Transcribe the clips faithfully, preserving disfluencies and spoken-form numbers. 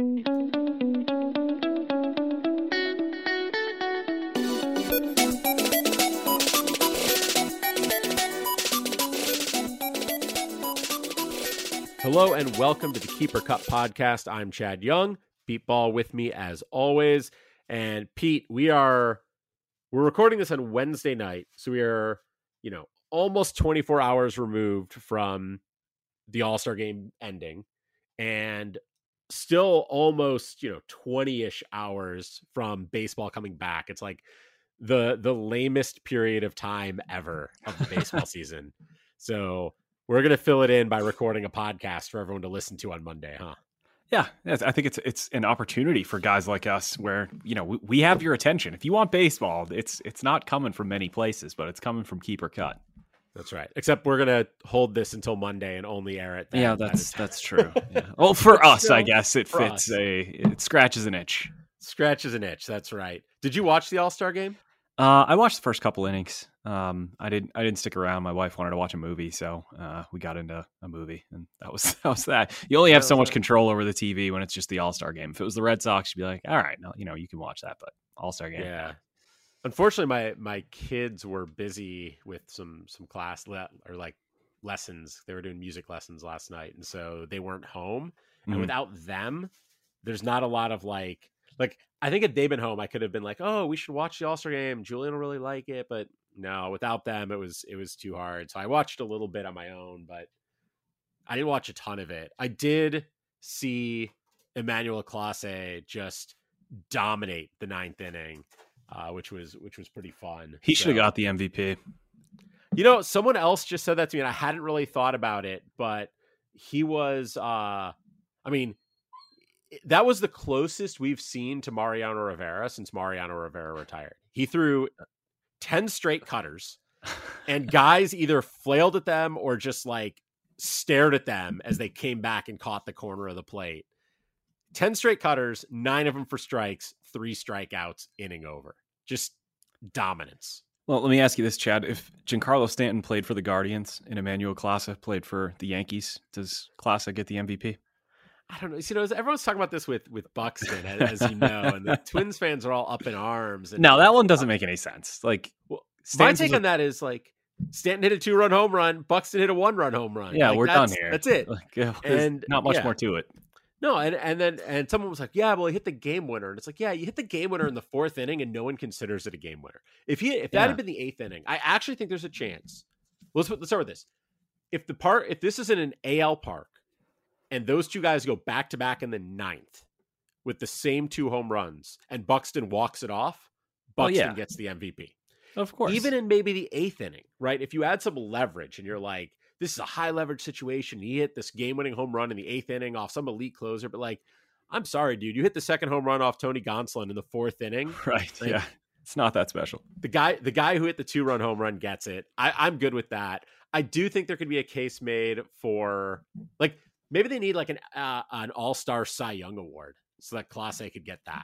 Hello and welcome to the Keeper Cup podcast. I'm Chad Young. Pete Ball with me as always. And Pete, we are we're recording this on Wednesday night, so we are, you know, almost twenty-four hours removed from the All-Star game ending, and still almost, you know, twenty-ish hours from baseball coming back. It's like the the lamest period of time ever of the baseball season. So we're going to fill it in by recording a podcast for everyone to listen to on Monday, huh? Yeah, I think it's it's an opportunity for guys like us where, you know, we, we have your attention. If you want baseball, it's it's not coming from many places, but it's coming from Keeper Cut. That's right. Except we're going to hold this until Monday and only air it then. Yeah, that's that's true. Yeah. Well, for us, still, I guess it fits us. a it scratches an itch. Scratches an itch. That's right. Did you watch the All-Star game? Uh, I watched the first couple innings. Um, I didn't. I didn't stick around. My wife wanted to watch a movie, so uh, we got into a movie, and that was that was that. You only have so much control over the T V when it's just the All Star game. If it was the Red Sox, you'd be like, all right, no, you know, you can watch that, but All Star game, yeah. Unfortunately, my my kids were busy with some some class le- or like lessons. They were doing music lessons last night, and so they weren't home. And Mhm. without them, there's not a lot of like. Like, I think if they'd been home, I could have been like, oh, we should watch the All-Star game. Julian will really like it. But no, without them, it was it was too hard. So I watched a little bit on my own, but I didn't watch a ton of it. I did see Emmanuel Clase just dominate the ninth inning, uh, which was which was pretty fun. He should have So, got the M V P. You know, someone else just said that to me, and I hadn't really thought about it, but he was, uh, I mean, that was the closest we've seen to Mariano Rivera since Mariano Rivera retired. He threw ten straight cutters, and guys either flailed at them or just like stared at them as they came back and caught the corner of the plate. ten straight cutters, nine of them for strikes, three strikeouts, inning over. Just dominance. Well, let me ask you this, Chad. If Giancarlo Stanton played for the Guardians and Emmanuel Clase played for the Yankees, does Clase get the M V P? I don't know. You know, everyone's talking about this with, with Buxton, as you know, and the Twins fans are all up in arms. And no, that one doesn't make any sense. Like, well, Stanton's my take like, on that is like Stanton hit a two run home run, Buxton hit a one run home run. Yeah, like, we're done here. That's it. Like, uh, and not much yeah. more to it. No, and and then and someone was like, "Yeah, well, he hit the game winner," and it's like, "Yeah, you hit the game winner in the fourth inning, and no one considers it a game winner. If he if that Yeah. had been the eighth inning, I actually think there's a chance. Let's let's start with this. If the park, if this is in an A L park, and those two guys go back to back in the ninth with the same two home runs, and Buxton walks it off, Buxton oh, yeah. gets the M V P. Of course. Even in maybe the eighth inning, right? If you add some leverage and you're like, this is a high leverage situation. He hit this game winning home run in the eighth inning off some elite closer, but like, I'm sorry, dude, you hit the second home run off Tony Gonsolin in the fourth inning. Right. Like, yeah. It's not that special. The guy, the guy who hit the two run home run gets it. I, I'm good with that. I do think there could be a case made for like, maybe they need like an, uh, an all-star Cy Young award so that Clase could get that.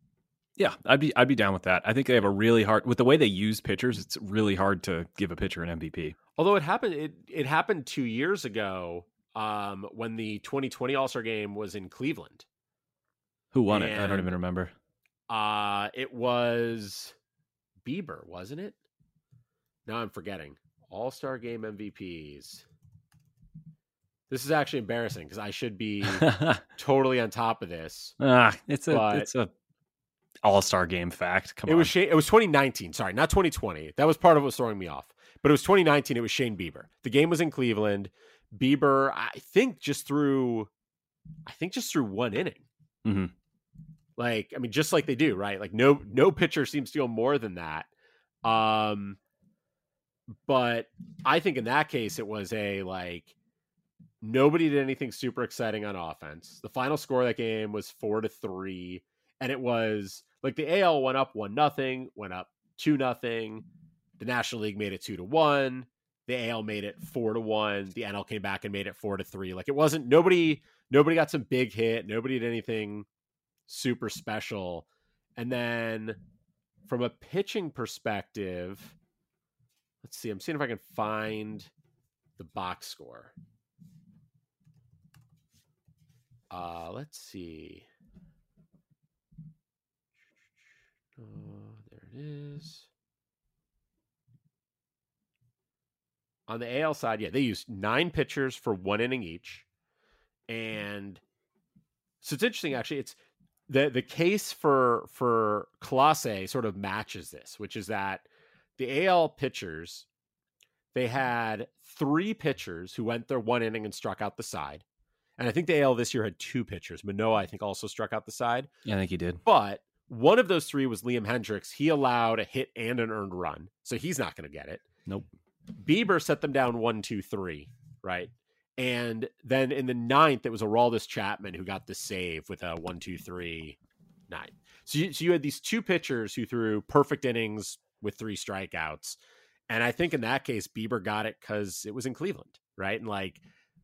Yeah, I'd be I'd be down with that. I think they have a really hard with the way they use pitchers. It's really hard to give a pitcher an M V P. Although it happened, it it happened two years ago um, when the twenty twenty All-Star game was in Cleveland. Who won it? I don't And, even remember. Uh, it was Bieber, wasn't it? Now I'm forgetting. All-Star game M V Ps. This is actually embarrassing because I should be totally on top of this. Ah, it's a But- it's a all-star game fact. Come It on. was Shane, it was twenty nineteen. Sorry, not twenty twenty. That was part of what was throwing me off. But it was twenty nineteen. It was Shane Bieber. The game was in Cleveland. Bieber, I think, just threw, I think, just threw one inning. Mhm. Like, I mean, just like they do, right? Like, no, no pitcher seems to go more than that. Um, but I think in that case, it was a like nobody did anything super exciting on offense. The final score of that game was four to three, and it was like the A L went up one nothing, went up two nothing. The National League made it two to one. The A L made it four to one. The N L came back and made it four to three. Like it wasn't nobody. Nobody got some big hit. Nobody did anything super special. And then from a pitching perspective, let's see. I'm seeing if I can find the box score. Uh, let's see. Uh, there it is. On the A L side, yeah, they used nine pitchers for one inning each. And so it's interesting, actually. It's the the case for for Clase sort of matches this, which is that the A L pitchers, they had three pitchers who went their one inning and struck out the side. And I think the A L this year had two pitchers. Manoah, I think, also struck out the side. Yeah, I think he did. But one of those three was Liam Hendriks. He allowed a hit and an earned run, so he's not going to get it. Nope. Bieber set them down one, two, three, right? And then in the ninth, it was Aroldis Chapman who got the save with a one, two, three, nine. So you, so you had these two pitchers who threw perfect innings with three strikeouts. And I think in that case, Bieber got it because it was in Cleveland, right? And like,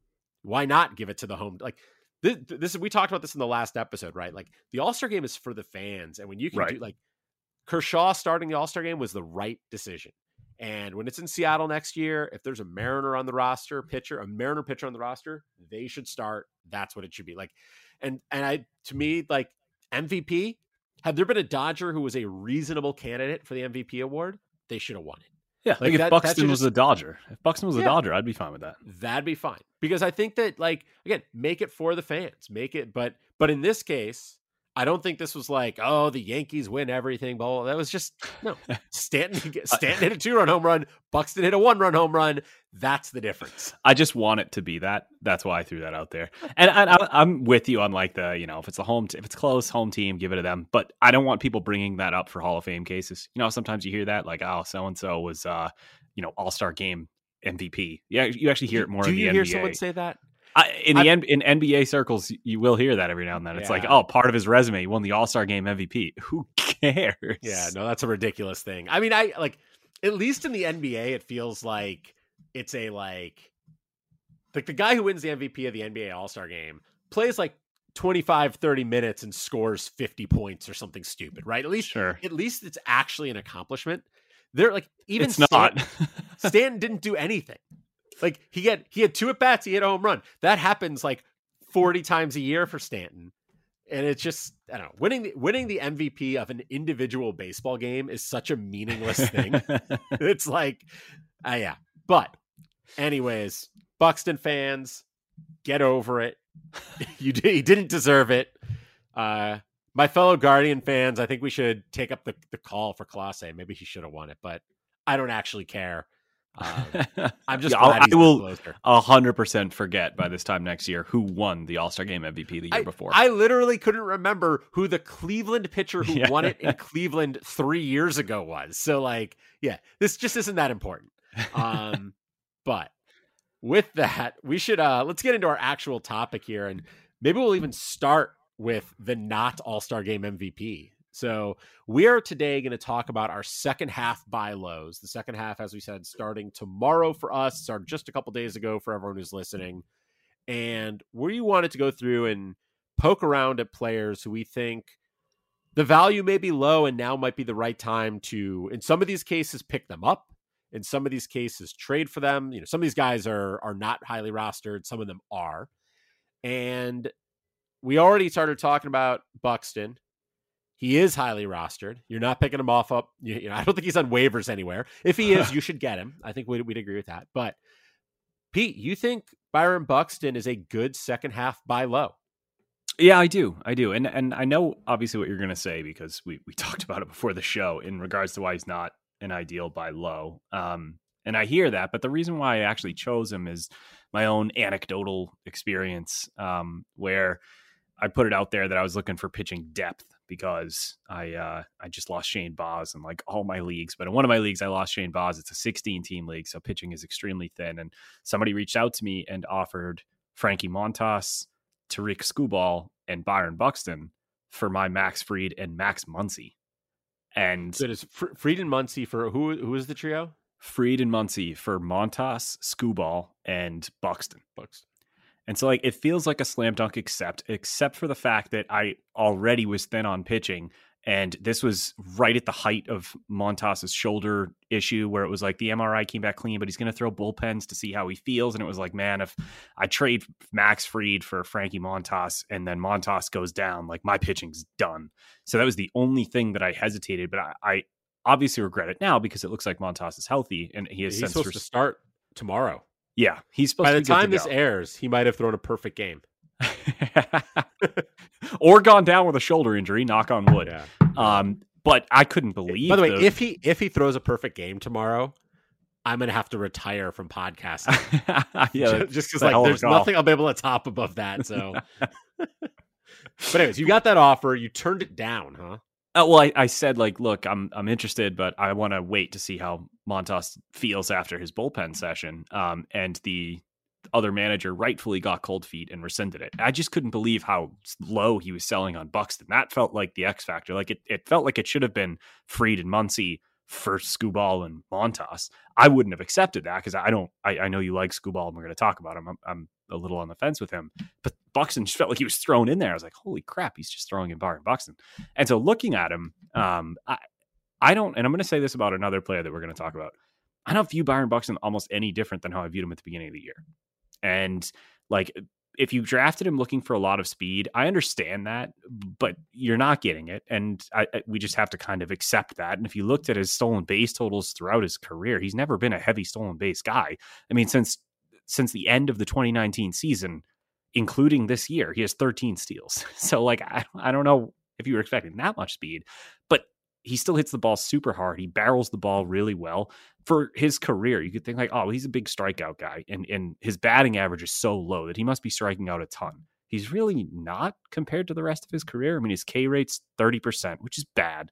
why not give it to the home? Like this, this we talked about this in the last episode, right? Like the All-Star game is for the fans. And when you can right. do like Kershaw starting the All-Star game was the right decision. And when it's in Seattle next year, if there's a Mariner on the roster, pitcher, a Mariner pitcher on the roster, they should start. That's what it should be like. And, and I, to me, like M V P, had there been a Dodger who was a reasonable candidate for the M V P award, they should have won it. Yeah. Like, like if that, Buxton that was just, a Dodger, if Buxton was yeah, a Dodger, I'd be fine with that. That'd be fine. Because I think that, like, again, make it for the fans, make it. But, but in this case, I don't think this was like, oh, the Yankees win everything. Blah, blah. That was just, no. Stanton, Stanton hit a two-run home run. Buxton hit a one-run home run. That's the difference. I just want it to be that. That's why I threw that out there. And I, I'm with you on like the, you know, if it's a home, t- if it's close, home team, give it to them. But I don't want people bringing that up for Hall of Fame cases. You know, sometimes you hear that like, oh, so-and-so was, uh, you know, All-Star game M V P. Yeah, you actually hear it more Do in the you N B A. hear someone say that? I, in the N, in N B A circles, you will hear that every now and then. It's yeah. like, oh, part of his resume, he won the All-Star game M V P. Who cares? Yeah, no, that's a ridiculous thing. I mean, I like, at least in the N B A, it feels like it's a like, like the guy who wins the M V P of the N B A All-Star game plays like twenty-five, thirty minutes and scores fifty points or something stupid, right? At least, sure. At least it's actually an accomplishment. They're like, even it's not. Stanton, Stanton didn't do anything. Like he had he had two at bats, he hit a home run. That happens like forty times a year for Stanton, and it's just I don't know. Winning the, winning the M V P of an individual baseball game is such a meaningless thing. It's like, uh, yeah. But anyways, Buxton fans, get over it. You he didn't deserve it. Uh, my fellow Guardian fans, I think we should take up the the call for Clase. Maybe he should have won it, but I don't actually care. Um, I'm just yeah, glad he's I will closer. one hundred percent forget by this time next year who won the All-Star Game M V P the year I, before. I literally couldn't remember who the Cleveland pitcher who yeah. won it in Cleveland three years ago was. So like, yeah, this just isn't that important. Um, but with that, we should, uh, let's get into our actual topic here. And maybe we'll even start with the not All-Star Game M V P. So we are today going to talk about our second half buy lows. The second half, as we said, starting tomorrow for us, started just a couple days ago for everyone who's listening. And we wanted to go through and poke around at players who we think the value may be low and now might be the right time to, in some of these cases, pick them up. In some of these cases, trade for them. You know, some of these guys are are not highly rostered. Some of them are. And we already started talking about Buxton. He is highly rostered. You're not picking him off up. You, you know, I don't think he's on waivers anywhere. If he is, you should get him. I think we'd, we'd agree with that. But Pete, you think Byron Buxton is a good second half buy low? Yeah, I do. I do. And and I know obviously what you're going to say because we, we talked about it before the show in regards to why he's not an ideal buy low. Um, and I hear that. But the reason why I actually chose him is my own anecdotal experience um, where I put it out there that I was looking for pitching depth because I uh, I just lost Shane Baz in like all my leagues. But in one of my leagues, I lost Shane Baz. It's a sixteen-team league, so pitching is extremely thin. And somebody reached out to me and offered Frankie Montas, Tariq Skubal, and Byron Buxton for my Max Fried and Max Muncy. And so it is F- Fried and Muncy for who? Who is the trio? Fried and Muncy for Montas, Skubal, and Buxton. Buxton. And so, like, it feels like a slam dunk, except except for the fact that I already was thin on pitching, And this was right at the height of Montas's shoulder issue where it was like the M R I came back clean, but he's going to throw bullpens to see how he feels. And it was like, man, if I trade Max Fried for Frankie Montas and then Montas goes down, like my pitching's done. So that was the only thing that I hesitated, but I, I obviously regret it now because it looks like Montas is healthy and he is he's supposed to start tomorrow. Yeah, he's supposed By to the be good time to this go. airs, he might have thrown a perfect game. Or gone down with a shoulder injury, knock on wood. Yeah. Um, but I couldn't believe. By the way, the... if he if he throws a perfect game tomorrow, I'm ganyou have to retire from podcasting. yeah, just because like there's nothing I'll be able to top above that. So, but anyways, you got that offer, you turned it down, huh? Uh, well, I, I said like, look, I'm I'm interested, but I want to wait to see how Montas feels after his bullpen session. Um, and the other manager rightfully got cold feet and rescinded it. I just couldn't believe how low he was selling on Buxton. That felt like the X factor. Like it, it felt like it should have been Fried and Muncy for Skubal and Montas. I wouldn't have accepted that because I don't. I, I know you like Skubal and we're going to talk about him. I'm, I'm a little on the fence with him, but Buxton just felt like he was thrown in there. I was like, holy crap, he's just throwing in Byron Buxton. And so looking at him, um, I, I don't. And I'm going to say this about another player that we're going to talk about. I don't view Byron Buxton almost any different than how I viewed him at the beginning of the year. And like, if you drafted him looking for a lot of speed, I understand that, but you're not getting it. And I, I, we just have to kind of accept that. And if you looked at his stolen base totals throughout his career, he's never been a heavy stolen base guy. I mean, since, since the end of the twenty nineteen season, including this year, he has thirteen steals. So like, I, I don't know if you were expecting that much speed, but he still hits the ball super hard. He barrels the ball really well. For his career, you could think like, oh, he's a big strikeout guy. And, and his batting average is so low that he must be striking out a ton. He's really not compared to the rest of his career. I mean, his K rate's thirty percent, which is bad.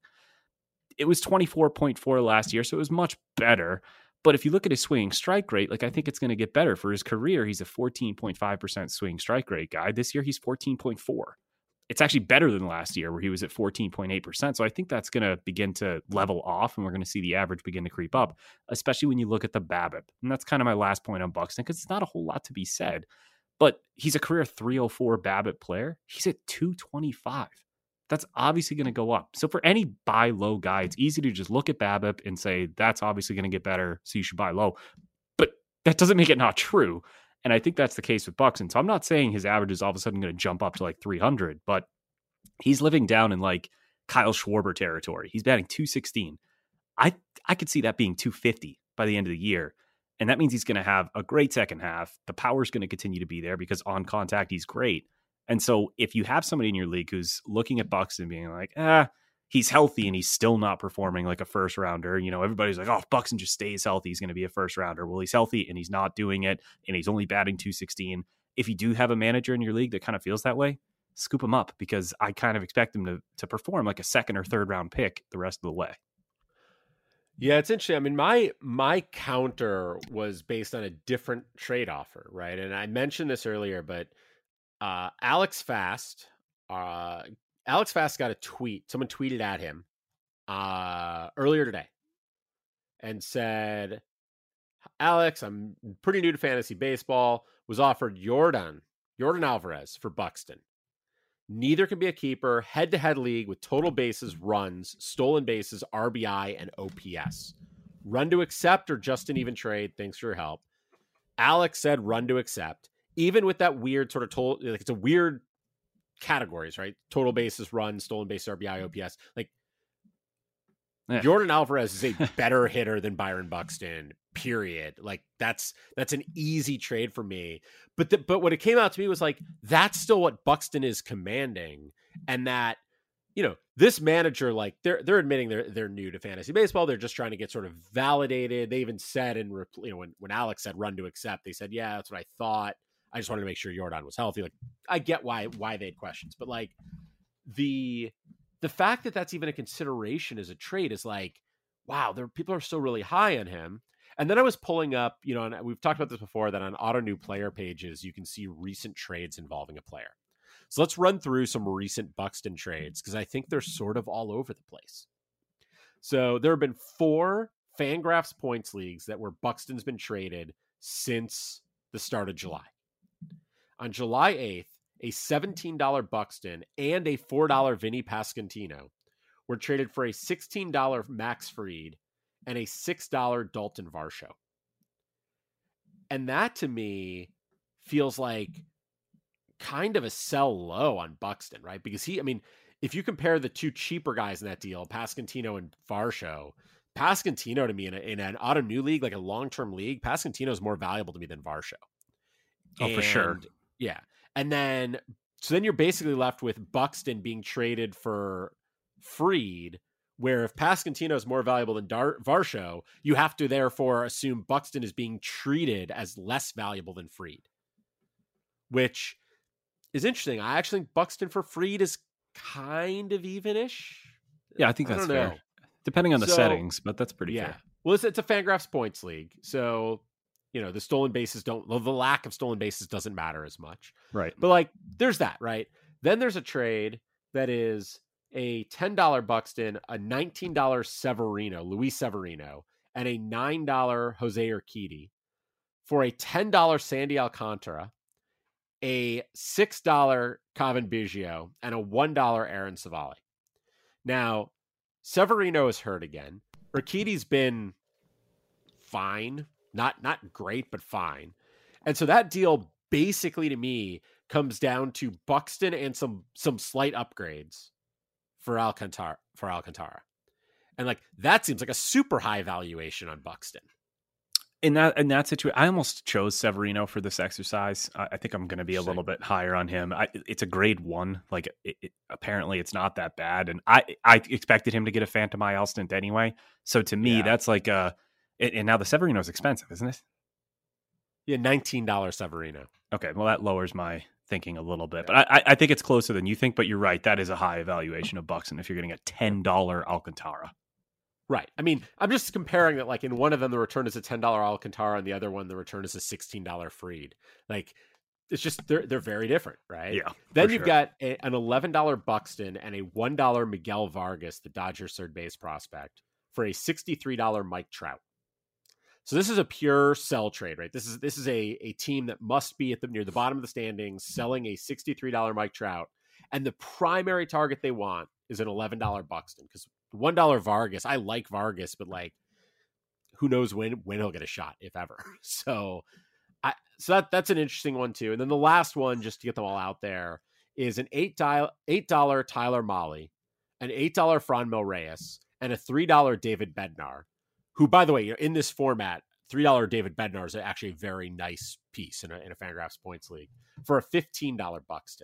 It was twenty-four point four last year, so it was much better. But if you look at his swinging strike rate, like I think it's going to get better. For his career, he's a fourteen point five percent swing strike rate guy. This year, he's fourteen point four. It's actually better than last year where he was at fourteen point eight percent. So I think that's going to begin to level off and we're going to see the average begin to creep up, especially when you look at the BABIP. And that's kind of my last point on Buxton because it's not a whole lot to be said, but he's a career three oh four BABIP player. He's at two twenty-five. That's obviously going to go up. So for any buy low guy, it's easy to just look at BABIP and say, that's obviously going to get better. So you should buy low, but that doesn't make it not true. And I think that's the case with Buxton. So I'm not saying his average is all of a sudden going to jump up to like three hundred, but he's living down in like Kyle Schwarber territory. He's batting two sixteen. I I could see that being two fifty by the end of the year. And that means he's going to have a great second half. The power is going to continue to be there because on contact, he's great. And so if you have somebody in your league who's looking at Buxton being like, ah, he's healthy and he's still not performing like a first rounder. You know, everybody's like, oh, if Buxton just stays healthy, he's going to be a first rounder. Well, he's healthy and he's not doing it. And he's only batting two sixteen. If you do have a manager in your league that kind of feels that way, scoop him up because I kind of expect him to, to perform like a second or third round pick the rest of the way. Yeah, it's interesting. I mean, my, my counter was based on a different trade offer, right? And I mentioned this earlier, but uh, Alex Fast, uh, Alex Fast got a tweet. Someone tweeted at him uh, earlier today and said, Alex, I'm pretty new to fantasy baseball, was offered Jordan, Jordan Alvarez for Buxton. Neither can be a keeper, head-to-head league with total bases, runs, stolen bases, R B I, and O P S. Run to accept or just an even trade? Thanks for your help. Alex said run to accept. Even with that weird sort of total, like it's a weird categories, right? Total bases, runs, stolen bases, R B I, O P S. Like yeah. Jordan Alvarez is a better hitter than Byron Buxton, period. Like that's that's an easy trade for me. But the, but what it came out to me was like that's still what Buxton is commanding, and that you know this manager like they're they're admitting they're they're new to fantasy baseball. They're just trying to get sort of validated. They even said in you know when when Alex said run to accept, they said yeah that's what I thought. I just wanted to make sure Jordan was healthy. Like I get why why they had questions, but like the. The fact that that's even a consideration as a trade is like, wow, there people are still really high on him. And then I was pulling up, you know, and we've talked about this before, that on auto new player pages, you can see recent trades involving a player. So let's run through some recent Buxton trades because I think they're sort of all over the place. So there have been four Fangraphs points leagues that where Buxton's been traded since the start of July. On July eighth, a seventeen dollars Buxton and a four dollars Vinny Pasquantino were traded for a sixteen dollars Max Fried and a six dollars Dalton Varsho. And that to me feels like kind of a sell low on Buxton, right? Because he, I mean, if you compare the two cheaper guys in that deal, Pasquantino and Varsho, Pasquantino to me in, a, in an auto new league, like a long-term league, Pasquantino is more valuable to me than Varsho. Oh, and, for sure. Yeah. And then, so then you're basically left with Buxton being traded for Fried, where if Pasquantino is more valuable than Dar- Varsho, you have to therefore assume Buxton is being treated as less valuable than Fried, which is interesting. I actually think Buxton for Fried is kind of even-ish. Yeah, I think that's I fair. know. Depending on the so, settings, but that's pretty yeah. fair. Well, it's, it's a Fangraphs points league. So, you know, the stolen bases don't, the lack of stolen bases doesn't matter as much. Right. But like, there's that, right? Then there's a trade that is a ten dollars Buxton, a nineteen dollars Severino, Luis Severino, and a nine dollars Jose Urquidy for a ten dollars Sandy Alcantara, a six dollars Cavan Biggio, and a one dollar Aaron Savali. Now, Severino is hurt again. Urquidy's been fine. Not not great, but fine. And so that deal basically to me comes down to Buxton and some some slight upgrades for Alcantara for Alcantara. And like that seems like a super high valuation on Buxton. In that in that situation, I almost chose Severino for this exercise. I, I think I'm going to be a little bit higher on him. I, it's a grade one. Like it, it, apparently, it's not that bad, and I I expected him to get a Phantom I L stint anyway. So to me, yeah. that's like a. And now the Severino is expensive, isn't it? Yeah, nineteen dollars Severino. Okay, well that lowers my thinking a little bit, but I, I think it's closer than you think. But you're right; that is a high evaluation of Buxton if you're getting a ten dollars Alcantara. Right. I mean, I'm just comparing that. Like in one of them, the return is a ten dollars Alcantara, and the other one, the return is a sixteen dollars Fried. Like it's just they're they're very different, right? Yeah. Then you've sure. got a, an eleven dollars Buxton and a one dollar Miguel Vargas, the Dodgers third base prospect, for a sixty-three dollars Mike Trout. So this is a pure sell trade, right? This is this is a, a team that must be at the near the bottom of the standings, selling a sixty-three dollars Mike Trout, and the primary target they want is an eleven dollars Buxton because one dollar Vargas. I like Vargas, but like, who knows when when he'll get a shot, if ever. So, I so that that's an interesting one too. And then the last one, just to get them all out there, is an eight dollar eight dollar Tyler Mahle, an eight dollar Franmil Reyes, and a three dollar David Bednar. Who, by the way, in this format, three dollar David Bednar is actually a very nice piece in a, in a Fangraphs points league for a fifteen dollar Buxton.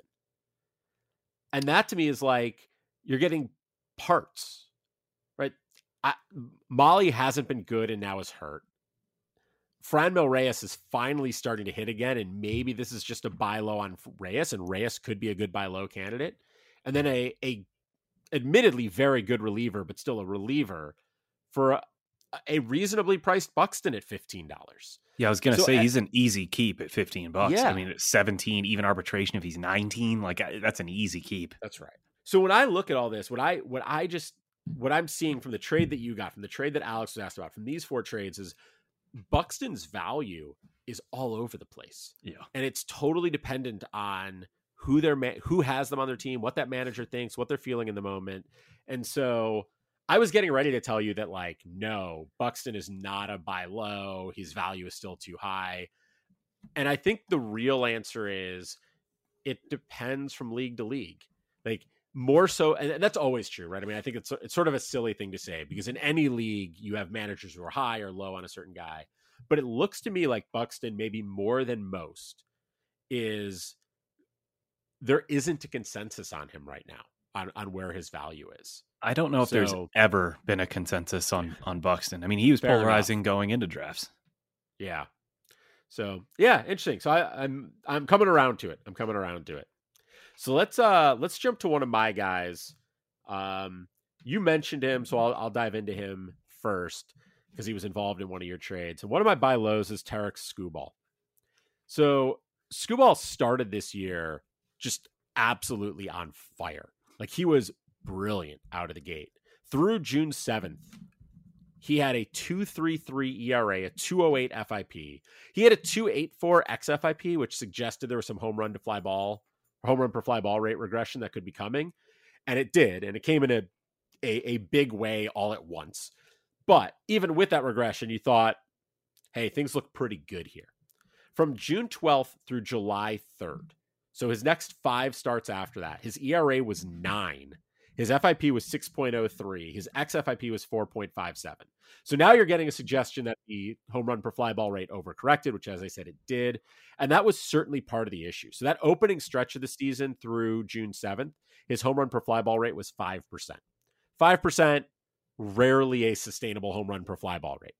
And that to me is like, you're getting parts, right? I, Mahle hasn't been good and now is hurt. Franmil Reyes is finally starting to hit again, and maybe this is just a buy low on Reyes, and Reyes could be a good buy low candidate. And then a, a admittedly very good reliever, but still a reliever for a, a reasonably priced Buxton at fifteen dollars. Yeah, I was going to so say at, he's an easy keep at fifteen bucks. Yeah. I mean, seventeen, even arbitration if he's nineteen, like that's an easy keep. That's right. So when I look at all this, what I what I just what I'm seeing from the trade that you got, from the trade that Alex was asked about, from these four trades is Buxton's value is all over the place. Yeah. And it's totally dependent on who they're ma- who has them on their team, what that manager thinks, what they're feeling in the moment. And so I was getting ready to tell you that, like, no, Buxton is not a buy low. His value is still too high. And I think the real answer is it depends from league to league. Like, more so, and that's always true, right? I mean, I think it's it's sort of a silly thing to say because in any league, you have managers who are high or low on a certain guy. But it looks to me like Buxton, maybe more than most, is there isn't a consensus on him right now on, on where his value is. I don't know if so, there's ever been a consensus on, on Buxton. I mean, he was polarizing enough. going into drafts. Yeah. So yeah, interesting. So I, I'm, I'm coming around to it. I'm coming around to it. So let's, uh, let's jump to one of my guys. Um, you mentioned him, so I'll, I'll dive into him first because he was involved in one of your trades. And one of my buy lows is Tarik Skubal. So Skubal started this year just absolutely on fire. Like, he was brilliant out of the gate. Through June seventh, he had a two point three three E R A, a two oh eight F I P. He had a two point eight four X F I P, which suggested there was some home run to fly ball, home run per fly ball rate regression that could be coming. And it did. And it came in a a, a big way all at once. But even with that regression, you thought, hey, things look pretty good here. From June twelfth through July third, so his next five starts after that, his E R A was nine. His F I P was six point oh three. His X F I P was four point five seven. So now you're getting a suggestion that the home run per fly ball rate overcorrected, which, as I said, it did. And that was certainly part of the issue. So that opening stretch of the season through June seventh, his home run per fly ball rate was five percent. five percent, rarely a sustainable home run per fly ball rate.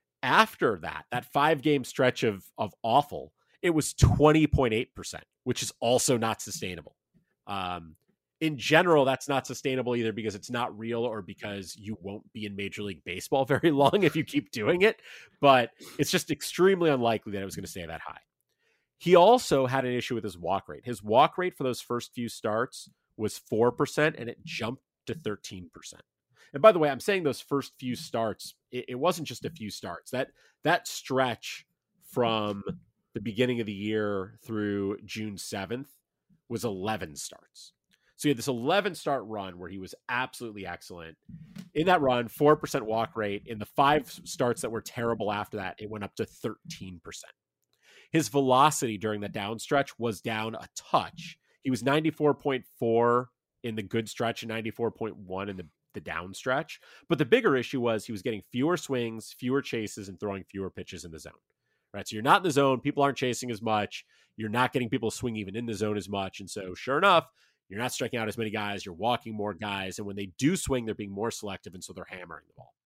After that, that five-game stretch of, of awful, it was twenty point eight percent, which is also not sustainable. Um, in general, that's not sustainable either because it's not real or because you won't be in Major League Baseball very long if you keep doing it. But it's just extremely unlikely that it was going to stay that high. He also had an issue with his walk rate. His walk rate for those first few starts was four percent, and it jumped to thirteen percent. And by the way, I'm saying those first few starts, it, it wasn't just a few starts. That that stretch from the beginning of the year through June seventh was eleven starts. So he had this eleven start run where he was absolutely excellent. In that run, four percent walk rate. In the five starts that were terrible after that, it went up to thirteen percent. His velocity during the down stretch was down a touch. He was ninety-four point four in the good stretch and ninety-four point one in the the down stretch. But the bigger issue was he was getting fewer swings, fewer chases, and throwing fewer pitches in the zone. Right. So you're not in the zone. People aren't chasing as much. You're not getting people to swing even in the zone as much. And so sure enough, you're not striking out as many guys. You're walking more guys. And when they do swing, they're being more selective. And so they're hammering the ball.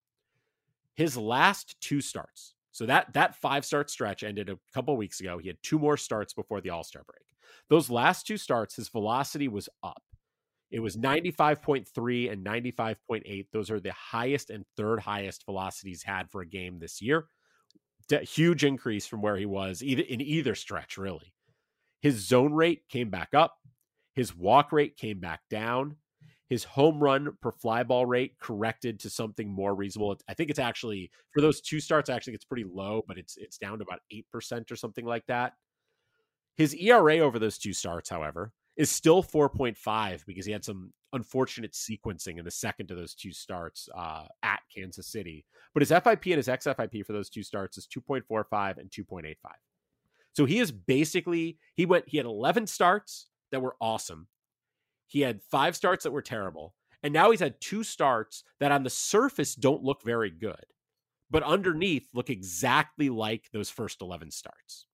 His last two starts. So that, that five start stretch ended a couple of weeks ago. He had two more starts before the All-Star break. Those last two starts, his velocity was up. It was ninety-five point three and ninety-five point eight. Those are the highest and third highest velocities had for a game this year. D- huge increase from where he was either in either stretch, really. His zone rate came back up. His walk rate came back down. His home run per fly ball rate corrected to something more reasonable. I think it's actually, for those two starts, actually it's pretty low, but it's it's down to about eight percent or something like that. His E R A over those two starts, however, is still four point five because he had some unfortunate sequencing in the second of those two starts uh, at Kansas City. But his F I P and his X F I P for those two starts is two point four five and two point eight five. So he is basically, he went, he had eleven starts that were awesome. He had five starts that were terrible. And now he's had two starts that on the surface don't look very good, but underneath look exactly like those first eleven starts.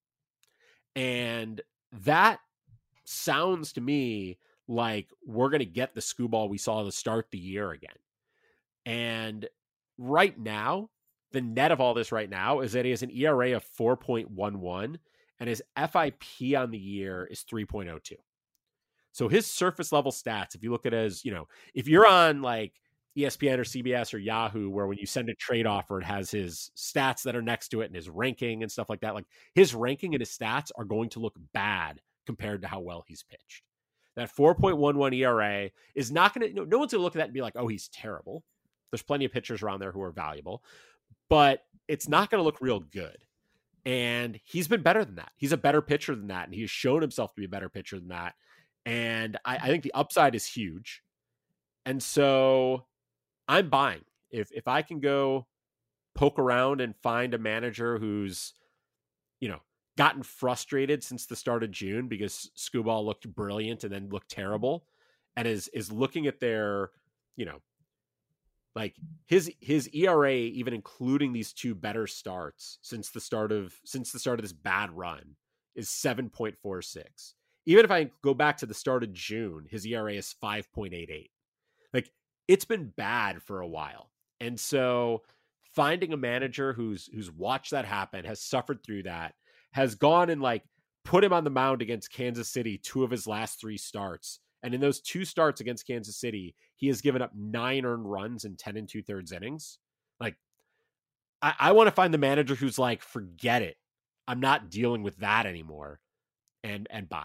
And that sounds to me like we're going to get the Skubal we saw to start the year again. And right now, the net of all this right now is that he has an E R A of four point one one and his F I P on the year is three point oh two. So his surface level stats, if you look at it as, you know, if you're on like E S P N or C B S or Yahoo, where when you send a trade offer, it has his stats that are next to it and his ranking and stuff like that, like his ranking and his stats are going to look bad compared to how well he's pitched. That four point one one E R A is not going to, no, no one's going to look at that and be like, oh, he's terrible. There's plenty of pitchers around there who are valuable, but it's not going to look real good. And he's been better than that. He's a better pitcher than that. And he's shown himself to be a better pitcher than that. And I, I think the upside is huge. And so I'm buying. If if I can go poke around and find a manager who's, you know, gotten frustrated since the start of June because Skubal looked brilliant and then looked terrible, and is is looking at their, you know, like his his E R A, even including these two better starts since the start of since the start of this bad run, is seven point four six. Even if I go back to the start of June, his E R A is five point eight eight. Like, it's been bad for a while. And so finding a manager who's who's watched that happen, has suffered through that, has gone and like put him on the mound against Kansas City two of his last three starts. And in those two starts against Kansas City, he has given up nine earned runs in ten and two thirds innings. Like, I, I want to find the manager who's like, forget it. I'm not dealing with that anymore. And, and buy.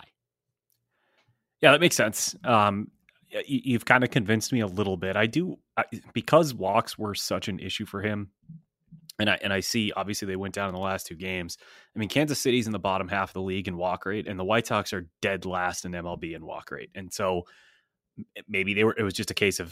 Yeah, that makes sense. Um, you, you've kind of convinced me a little bit. I do, I, because walks were such an issue for him. And I, and I see, obviously they went down in the last two games. I mean, Kansas City's in the bottom half of the league in walk rate, and the White Sox are dead last in M L B in walk rate. And so maybe they were, it was just a case of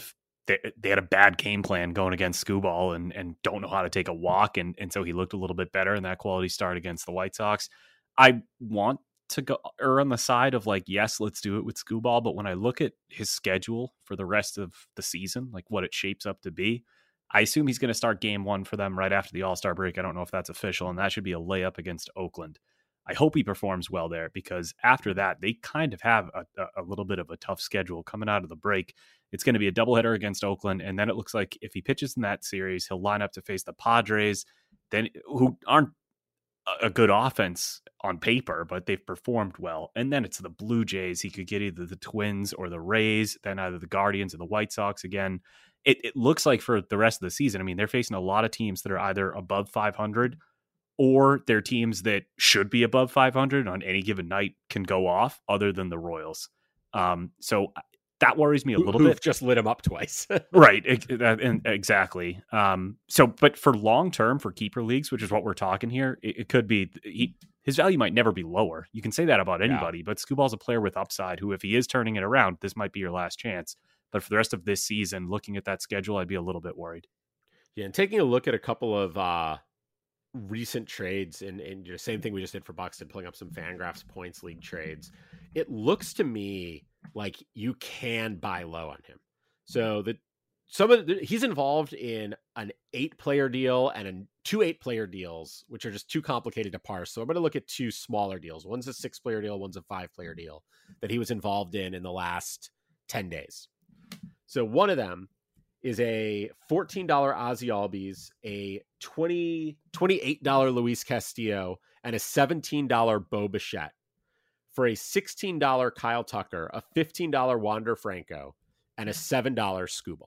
they, they had a bad game plan going against Skubal and and don't know how to take a walk, and and so he looked a little bit better in that quality start against the White Sox. I want to go or on the side of like, yes, let's do it with Skubal, but when I look at his schedule for the rest of the season, like what it shapes up to be, I assume he's going to start game one for them right after the All-Star break. I don't know if that's official, and that should be a layup against Oakland. I hope he performs well there, because after that, they kind of have a, a little bit of a tough schedule coming out of the break. It's going to be a doubleheader against Oakland, and then it looks like if he pitches in that series, he'll line up to face the Padres, then who aren't a good offense on paper, but they've performed well. And then it's the Blue Jays. He could get either the Twins or the Rays, then either the Guardians or the White Sox again. It, it looks like for the rest of the season, I mean, they're facing a lot of teams that are either above five hundred or they're teams that should be above five hundred on any given night can go off, other than the Royals. Um, so that worries me a little Who've bit. Just lit him up twice. Right. It, that, and exactly. Um, so, but for long-term, for keeper leagues, which is what we're talking here, it, it could be, he, his value might never be lower. You can say that about anybody, yeah. But Skubal's a player with upside who, if he is turning it around, this might be your last chance. But for the rest of this season, looking at that schedule, I'd be a little bit worried. Yeah. And taking a look at a couple of, uh, recent trades, and, and the same thing we just did for Buxton, pulling up some Fangraphs points league trades. It looks to me like you can buy low on him. So that some of the, he's involved in an eight player deal and a, two eight player deals, which are just too complicated to parse. So I'm going to look at two smaller deals. One's a six player deal. One's a five player deal that he was involved in in the last ten days. So one of them is a fourteen dollars Ozzy Albies, a twenty, twenty-eight dollars Luis Castillo, and a seventeen dollars Bo Bichette for a sixteen dollars Kyle Tucker, a fifteen dollars Wander Franco, and a seven dollars Skubal.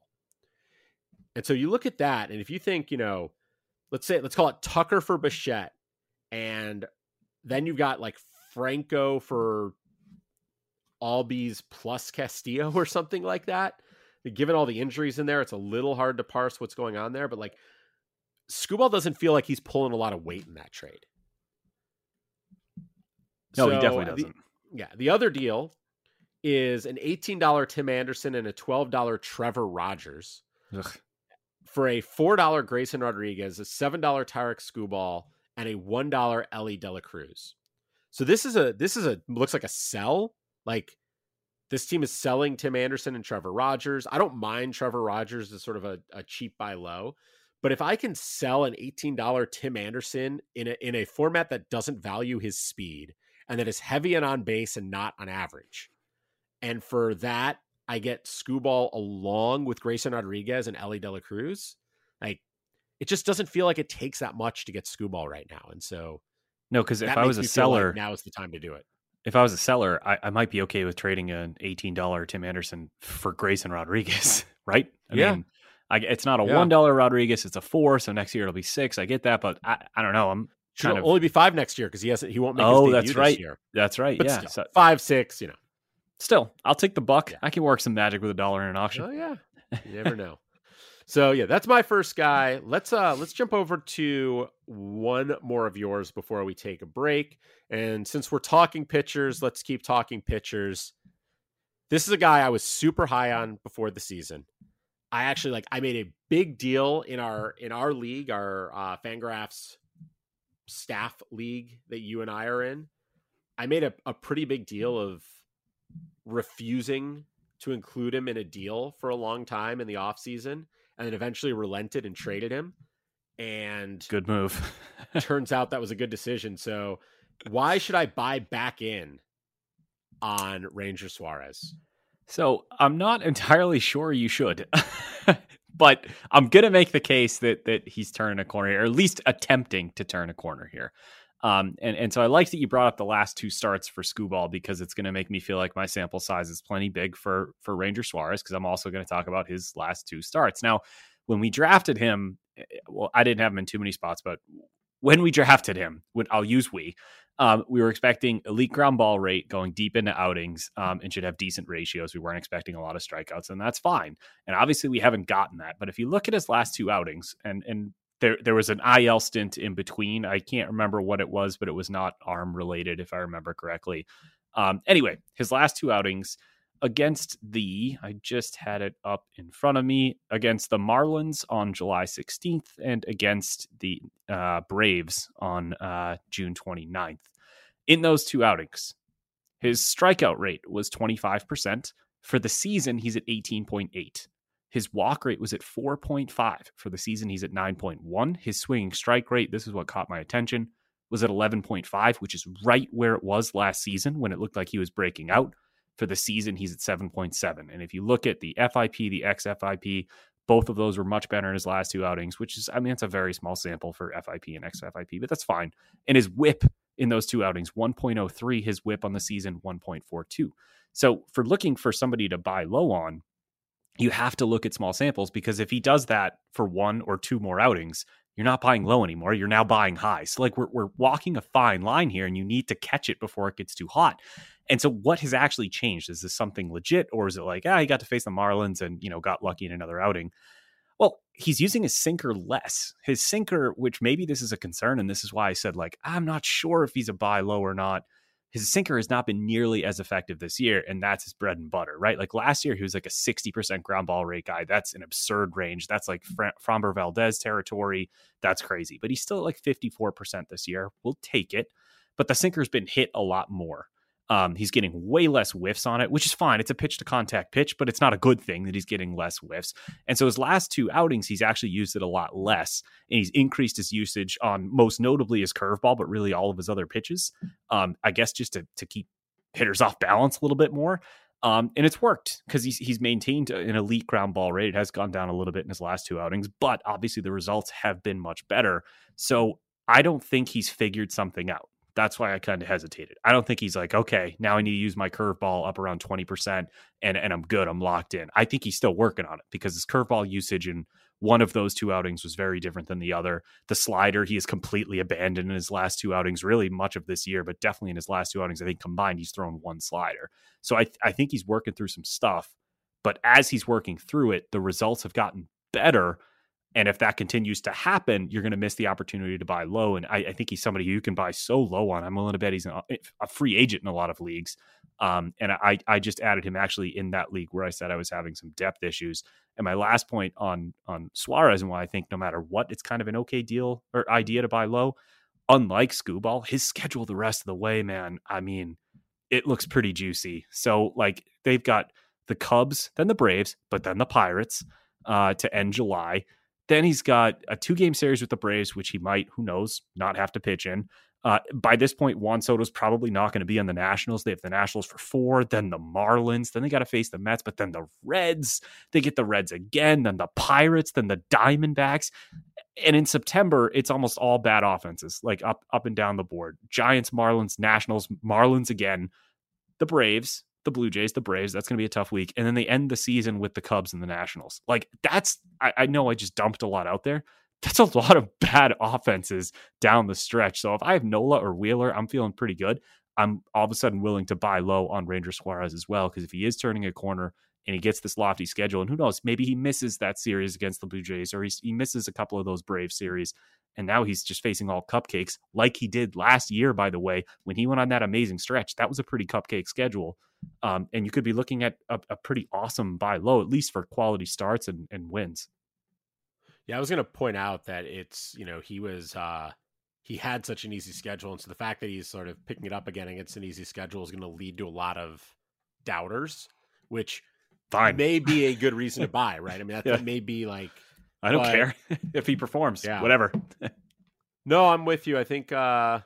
And so you look at that, and if you think, you know, let's say, let's call it Tucker for Bichette, and then you've got like Franco for Albies plus Castillo or something like that. Given all the injuries in there, it's a little hard to parse what's going on there, but like Skubal doesn't feel like he's pulling a lot of weight in that trade. No, so he definitely doesn't. The, yeah. The other deal is an eighteen dollars Tim Anderson and a twelve dollars Trevor Rogers Ugh. for a four dollars Grayson Rodriguez, a seven dollars Tarek Skubal, and a one dollar Ellie De La Cruz. So this is a, this is a, looks like a sell. Like, this team is selling Tim Anderson and Trevor Rogers. I don't mind Trevor Rogers as sort of a, a cheap buy low, but if I can sell an eighteen dollars Tim Anderson in a, in a format that doesn't value his speed and that is heavy and on base and not on average, and for that, I get Skubal along with Grayson Rodriguez and Ellie De La Cruz, like, it just doesn't feel like it takes that much to get Skubal right now. And so, no, because if I was a seller, like now is the time to do it. If I was a seller, I, I might be okay with trading an eighteen dollars Tim Anderson for Grayson Rodriguez, right? I yeah. mean, I, it's not a yeah. one dollar Rodriguez, it's a four, so next year it'll be six. I get that, but I, I don't know. I'm Should kind of only be five next year because he hasn't. He won't make. Oh, his that's debut right. This year. That's right. But yeah, still, so, five, six. You know. Still, I'll take the buck. Yeah. I can work some magic with a dollar in an auction. Oh yeah, you never know. So yeah, that's my first guy. Let's uh let's jump over to one more of yours before we take a break. And since we're talking pitchers, let's keep talking pitchers. This is a guy I was super high on before the season. I actually like I made a big deal in our in our league, our uh Fangraphs staff league that you and I are in. I made a, a pretty big deal of refusing to include him in a deal for a long time in the offseason, and then eventually relented and traded him. And good move. Turns out that was a good decision. So why should I buy back in on Ranger Suarez? So I'm not entirely sure you should, but I'm going to make the case that that he's turning a corner here, or at least attempting to turn a corner here. Um, and, and so I like that you brought up the last two starts for Skubal, because it's going to make me feel like my sample size is plenty big for, for Ranger Suarez, because I'm also going to talk about his last two starts. Now, when we drafted him, well, I didn't have him in too many spots, but when we drafted him, I'll use we, um, we were expecting elite ground ball rate going deep into outings, um, and should have decent ratios. We weren't expecting a lot of strikeouts, and that's fine. And obviously we haven't gotten that, but if you look at his last two outings, and, and there, there was an I L stint in between. I can't remember what it was, but it was not arm related, if I remember correctly. Um, anyway, his last two outings, against the, I just had it up in front of me, against the Marlins on July sixteenth and against the uh, Braves on uh, June twenty-ninth. In those two outings, his strikeout rate was twenty-five percent. For the season, he's at eighteen point eight. His walk rate was at four point five. For the season, he's at nine point one. His swinging strike rate, this is what caught my attention, was at eleven point five, which is right where it was last season when it looked like he was breaking out. For the season, he's at seven point seven. And if you look at the F I P, the X F I P, both of those were much better in his last two outings, which is, I mean, it's a very small sample for F I P and X F I P, but that's fine. And his whip in those two outings, one point oh three, his whip on the season, one point four two. So for looking for somebody to buy low on, you have to look at small samples, because if he does that for one or two more outings, you're not buying low anymore. You're now buying high. So like we're we're walking a fine line here, and you need to catch it before it gets too hot. And so what has actually changed? Is this something legit, or is it like, ah, he got to face the Marlins and, you know, got lucky in another outing? Well, he's using his sinker less. His sinker, which maybe this is a concern, and this is why I said, like, I'm not sure if he's a buy low or not. His sinker has not been nearly as effective this year, and that's his bread and butter, right? Like last year, he was like a sixty percent ground ball rate guy. That's an absurd range. That's like Fra- Framber Valdez territory. That's crazy. But he's still at like fifty-four percent this year. We'll take it. But the sinker's been hit a lot more. Um, he's getting way less whiffs on it, which is fine. It's a pitch to contact pitch, but it's not a good thing that he's getting less whiffs. And so his last two outings, he's actually used it a lot less, and he's increased his usage on most notably his curveball, but really all of his other pitches. Um, I guess just to, to keep hitters off balance a little bit more. Um, and it's worked because he's, he's maintained an elite ground ball rate. It has gone down a little bit in his last two outings, but obviously the results have been much better. So I don't think he's figured something out. That's why I kind of hesitated. I don't think he's like, okay, now I need to use my curveball up around twenty percent and, and I'm good. I'm locked in. I think he's still working on it because his curveball usage in one of those two outings was very different than the other. The slider, he has completely abandoned in his last two outings, really much of this year, but definitely in his last two outings, I think combined, he's thrown one slider. So I, I think he's working through some stuff, but as he's working through it, the results have gotten better. And if that continues to happen, you're going to miss the opportunity to buy low. And I, I think he's somebody who you can buy so low on. I'm willing to bet he's a, a free agent in a lot of leagues. Um, and I, I just added him actually in that league where I said I was having some depth issues. And my last point on, on Suarez and why I think no matter what, it's kind of an okay deal or idea to buy low. Unlike Scooball, his schedule the rest of the way, man, I mean, it looks pretty juicy. So like they've got the Cubs, then the Braves, but then the Pirates uh, to end July. Then he's got a two-game series with the Braves, which he might, who knows, not have to pitch in. Uh, by this point, Juan Soto's probably not going to be on the Nationals. They have the Nationals for four, then the Marlins, then they got to face the Mets, but then the Reds, they get the Reds again, then the Pirates, then the Diamondbacks. And in September, it's almost all bad offenses, like up, up and down the board. Giants, Marlins, Nationals, Marlins again, the Braves, the Blue Jays, the Braves. That's going to be a tough week. And then they end the season with the Cubs and the Nationals. Like that's, I, I know I just dumped a lot out there. That's a lot of bad offenses down the stretch. So if I have Nola or Wheeler, I'm feeling pretty good. I'm all of a sudden willing to buy low on Ranger Suarez as well. Because if he is turning a corner and he gets this lofty schedule, and who knows, maybe he misses that series against the Blue Jays, or he, he misses a couple of those Brave series. And now he's just facing all cupcakes like he did last year, by the way, when he went on that amazing stretch. That was a pretty cupcake schedule. Um, and you could be looking at a, a pretty awesome buy low, at least for quality starts and, and wins. Yeah, I was going to point out that it's, you know, he was, uh, he had such an easy schedule. And so the fact that he's sort of picking it up again against an easy schedule is going to lead to a lot of doubters, which Fine. may be a good reason to buy, right? I mean, that, yeah. that may be like, I don't but, care if he performs, yeah. whatever. No, I'm with you. I think, uh,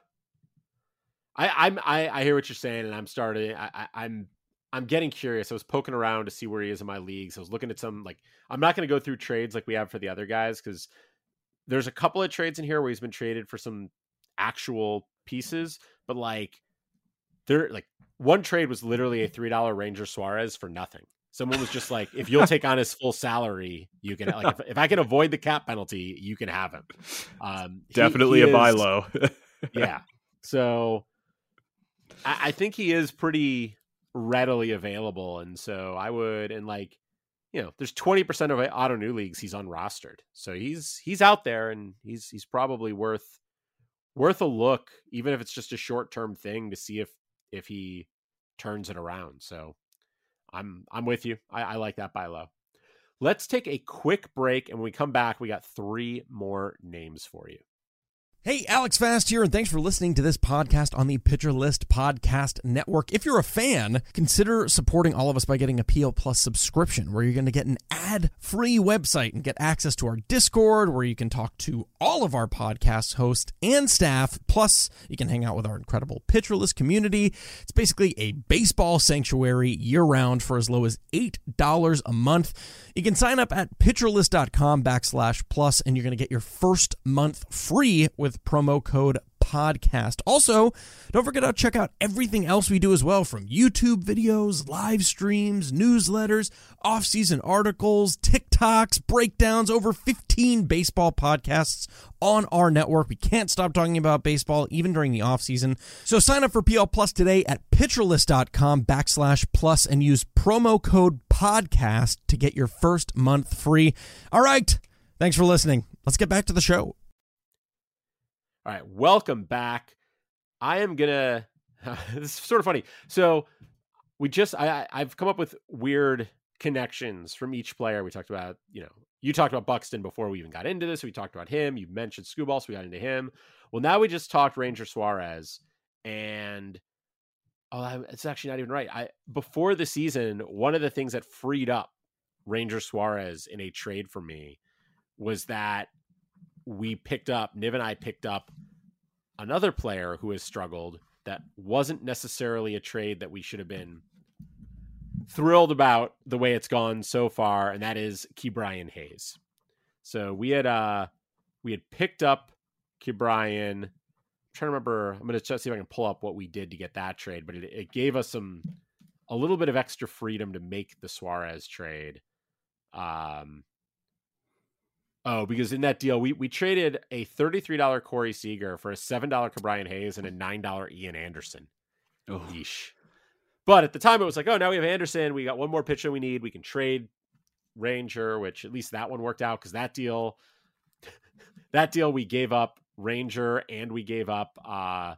I, I'm, I, I hear what you're saying, and I'm starting, I, I, I'm, I'm getting curious. I was poking around to see where he is in my leagues. I was looking at some, like, I'm not going to go through trades like we have for the other guys, because there's a couple of trades in here where he's been traded for some actual pieces, but like, there, like, one trade was literally a three dollar Ranger Suarez for nothing. Someone was just like, if you'll take on his full salary, you can, like, if, if I can avoid the cap penalty, you can have him. Um, Definitely he, he a buy is, low. Yeah. So I, I think he is pretty readily available. And so I would, and like, you know, there's twenty percent of auto new leagues he's unrostered. So he's, he's out there, and he's, he's probably worth, worth a look, even if it's just a short-term thing, to see if, if he turns it around. So I'm I'm with you. I, I like that buy low. Let's take a quick break, and when we come back, we got three more names for you. Hey, Alex Fast here, and thanks for listening to this podcast on the Pitcher List Podcast Network. If you're a fan, consider supporting all of us by getting a P L Plus subscription, where you're going to get an ad-free website and get access to our Discord, where you can talk to all of our podcast hosts and staff. Plus, you can hang out with our incredible Pitcher List community. It's basically a baseball sanctuary year-round for as low as eight dollars a month. You can sign up at pitcherlist.com backslash plus, and you're going to get your first month free with promo code podcast. Also, don't forget to check out everything else we do as well, from YouTube videos, live streams, newsletters, off-season articles, TikToks, breakdowns, over fifteen baseball podcasts on our network. We can't stop talking about baseball even during the off-season. So sign up for P L Plus today at pitcherlist.com backslash plus and use promo code podcast to get your first month free. All right. Thanks for listening. Let's get back to the show. All right, welcome back. I am gonna. This is sort of funny. So we just, I, I've come up with weird connections from each player. We talked about, you know, you talked about Buxton before we even got into this. We talked about him. You mentioned Skubal, so we got into him. Well, now we just talked Ranger Suarez, and oh, it's actually not even right. I before the season, one of the things that freed up Ranger Suarez in a trade for me was that we picked up, Niv and I picked up another player who has struggled that wasn't necessarily a trade that we should have been thrilled about the way it's gone so far, and that is Ke'Bryan Hayes. So we had uh we had picked up Ke'Bryan. I'm trying to remember, I'm going to see if I can pull up what we did to get that trade, but it, it gave us some a little bit of extra freedom to make the Suarez trade. Um Oh, because in that deal, we, we traded a thirty-three dollars Corey Seager for a seven dollars Ke'Bryan Hayes and a nine dollars Ian Anderson. Oh, yeesh. But at the time, it was like, oh, now we have Anderson. We got one more pitcher we need. We can trade Ranger, which at least that one worked out, because that deal, that deal, we gave up Ranger and we gave up uh,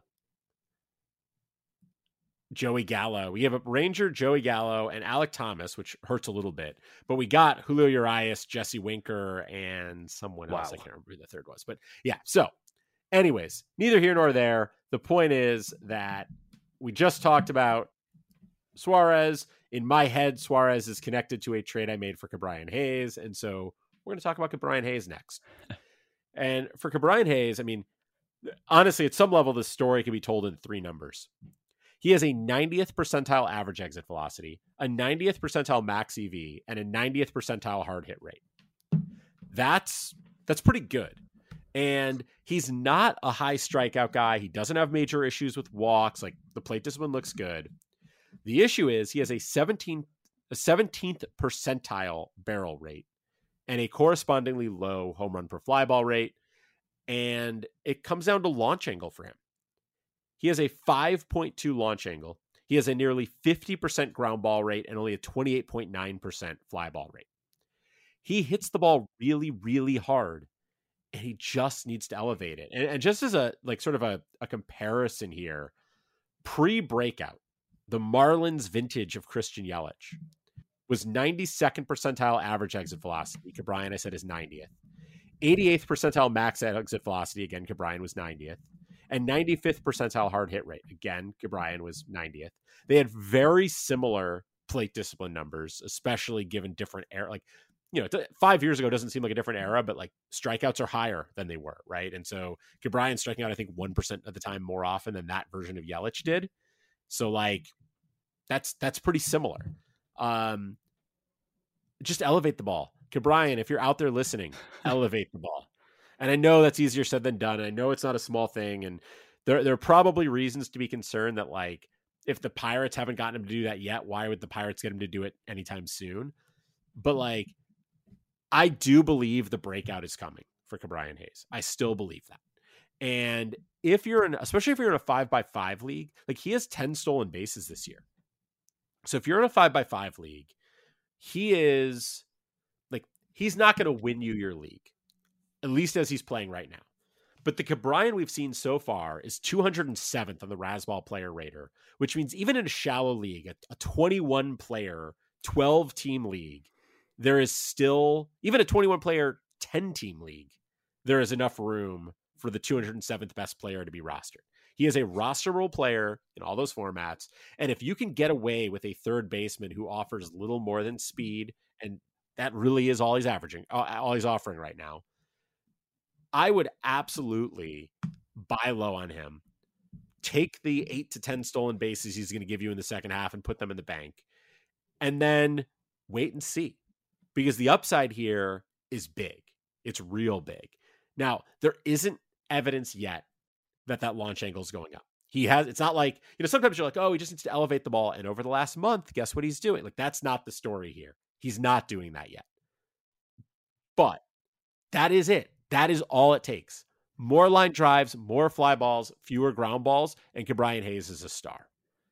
Joey Gallo. We gave up Ranger, Joey Gallo, and Alec Thomas, which hurts a little bit. But we got Julio Urias, Jesse Winker, and someone else. Wow. I can't remember who the third was. But yeah, so anyways, neither here nor there. The point is that we just talked about Suarez. In my head, Suarez is connected to a trade I made for Ke'Bryan Hayes. And so we're going to talk about Ke'Bryan Hayes next. And for Ke'Bryan Hayes, I mean, honestly, at some level, this story can be told in three numbers. He has a ninetieth percentile average exit velocity, a ninetieth percentile max E V, and a ninetieth percentile hard hit rate. That's that's pretty good. And he's not a high strikeout guy. He doesn't have major issues with walks. Like, the plate discipline looks good. The issue is he has a seventeenth, a seventeenth percentile barrel rate and a correspondingly low home run per fly ball rate. And it comes down to launch angle for him. He has a five point two launch angle. He has a nearly fifty percent ground ball rate and only a twenty-eight point nine percent fly ball rate. He hits the ball really, really hard, and he just needs to elevate it. And, and just as a, like, sort of a, a comparison here, pre-breakout, the Marlins vintage of Christian Yelich was ninety-second percentile average exit velocity. Ke'Bryan, I said, is ninetieth. eighty-eighth percentile max exit velocity. Again, Ke'Bryan was ninetieth. And ninety-fifth percentile hard hit rate. Again, Ke'Bryan was ninetieth. They had very similar plate discipline numbers, especially given different era. Like, you know, five years ago doesn't seem like a different era, but like strikeouts are higher than they were, right? And so Ke'Bryan striking out, I think, one percent of the time more often than that version of Yelich did. So like, that's that's pretty similar. Um, just elevate the ball. Ke'Bryan, if you're out there listening, elevate the ball. And I know that's easier said than done. And I know it's not a small thing. And there, there are probably reasons to be concerned that, like, if the Pirates haven't gotten him to do that yet, why would the Pirates get him to do it anytime soon? But, like, I do believe the breakout is coming for Ke'Bryan Hayes. I still believe that. And if you're in, especially if you're in a five by five league, like, he has ten stolen bases this year. So if you're in a five by five league, he is like, he's not going to win you your league, at least as he's playing right now. But the Ke'Bryan we've seen so far is two hundred seventh on the Razzball player rater, which means even in a shallow league, a, a twenty-one player twelve team league, there is still, even a twenty-one player, ten team league, there is enough room for the two hundred seventh best player to be rostered. He is a rosterable player in all those formats. And if you can get away with a third baseman who offers little more than speed, and that really is all he's averaging, all he's offering right now, I would absolutely buy low on him. Take the eight to ten stolen bases he's going to give you in the second half and put them in the bank. And then wait and see. Because the upside here is big. It's real big. Now, there isn't evidence yet that that launch angle is going up. He has, it's not like, you know, sometimes you're like, oh, he just needs to elevate the ball. And over the last month, guess what he's doing? Like, that's not the story here. He's not doing that yet. But that is it. That is all it takes. More line drives, more fly balls, fewer ground balls, and Ke'Bryan Hayes is a star.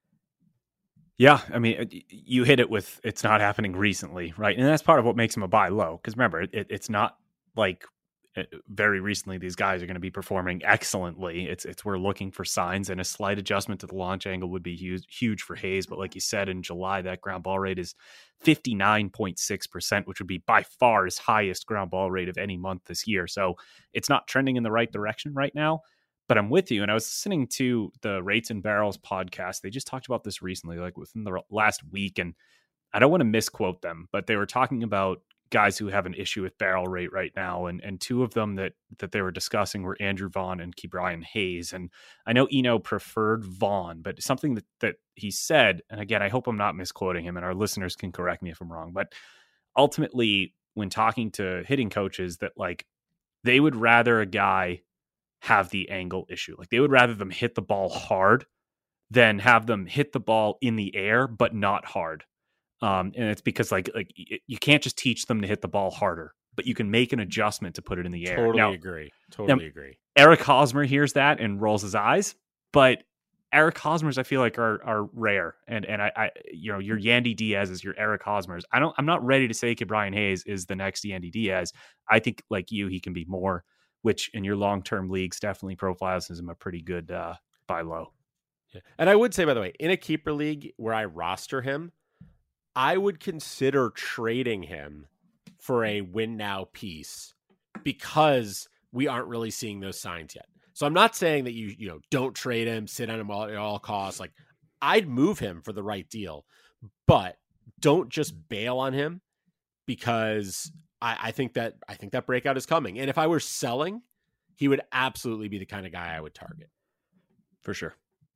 Yeah, I mean, you hit it with it's not happening recently, right? And that's part of what makes him a buy low. Because remember, it, it's not like very recently these guys are going to be performing excellently. It's it's we're looking for signs, and a slight adjustment to the launch angle would be huge, huge for Hayes. But like you said, in July, that ground ball rate is fifty-nine point six percent, which would be by far his highest ground ball rate of any month this year. So it's not trending in the right direction right now. But I'm with you. And I was listening to the Rates and Barrels podcast. They just talked about this recently, like within the last week. And I don't want to misquote them, but they were talking about guys who have an issue with barrel rate right now. And and two of them that that they were discussing were Andrew Vaughn and Ke'Bryan Hayes. And I know Eno preferred Vaughn, but something that, that he said, and again, I hope I'm not misquoting him and our listeners can correct me if I'm wrong, but ultimately when talking to hitting coaches, that like they would rather a guy have the angle issue. Like they would rather them hit the ball hard than have them hit the ball in the air, but not hard. Um, and it's because like, like you can't just teach them to hit the ball harder, but you can make an adjustment to put it in the air. Totally now, agree. Totally now, agree. Eric Hosmer hears that and rolls his eyes, but Eric Hosmers, I feel like are, are rare. And, and I, I, you know, your Yandy Diaz is your Eric Hosmers. I don't, I'm not ready to say Ke'Bryan Hayes is the next Yandy Diaz. I think like you, he can be more, which in your long-term leagues definitely profiles him a pretty good uh, buy low. Yeah. And I would say, by the way, in a keeper league where I roster him, I would consider trading him for a win now piece because we aren't really seeing those signs yet. So I'm not saying that you, you know, don't trade him, sit on him all, at all costs. Like I'd move him for the right deal, but don't just bail on him because I, I think that I think that breakout is coming. And if I were selling, he would absolutely be the kind of guy I would target. For sure.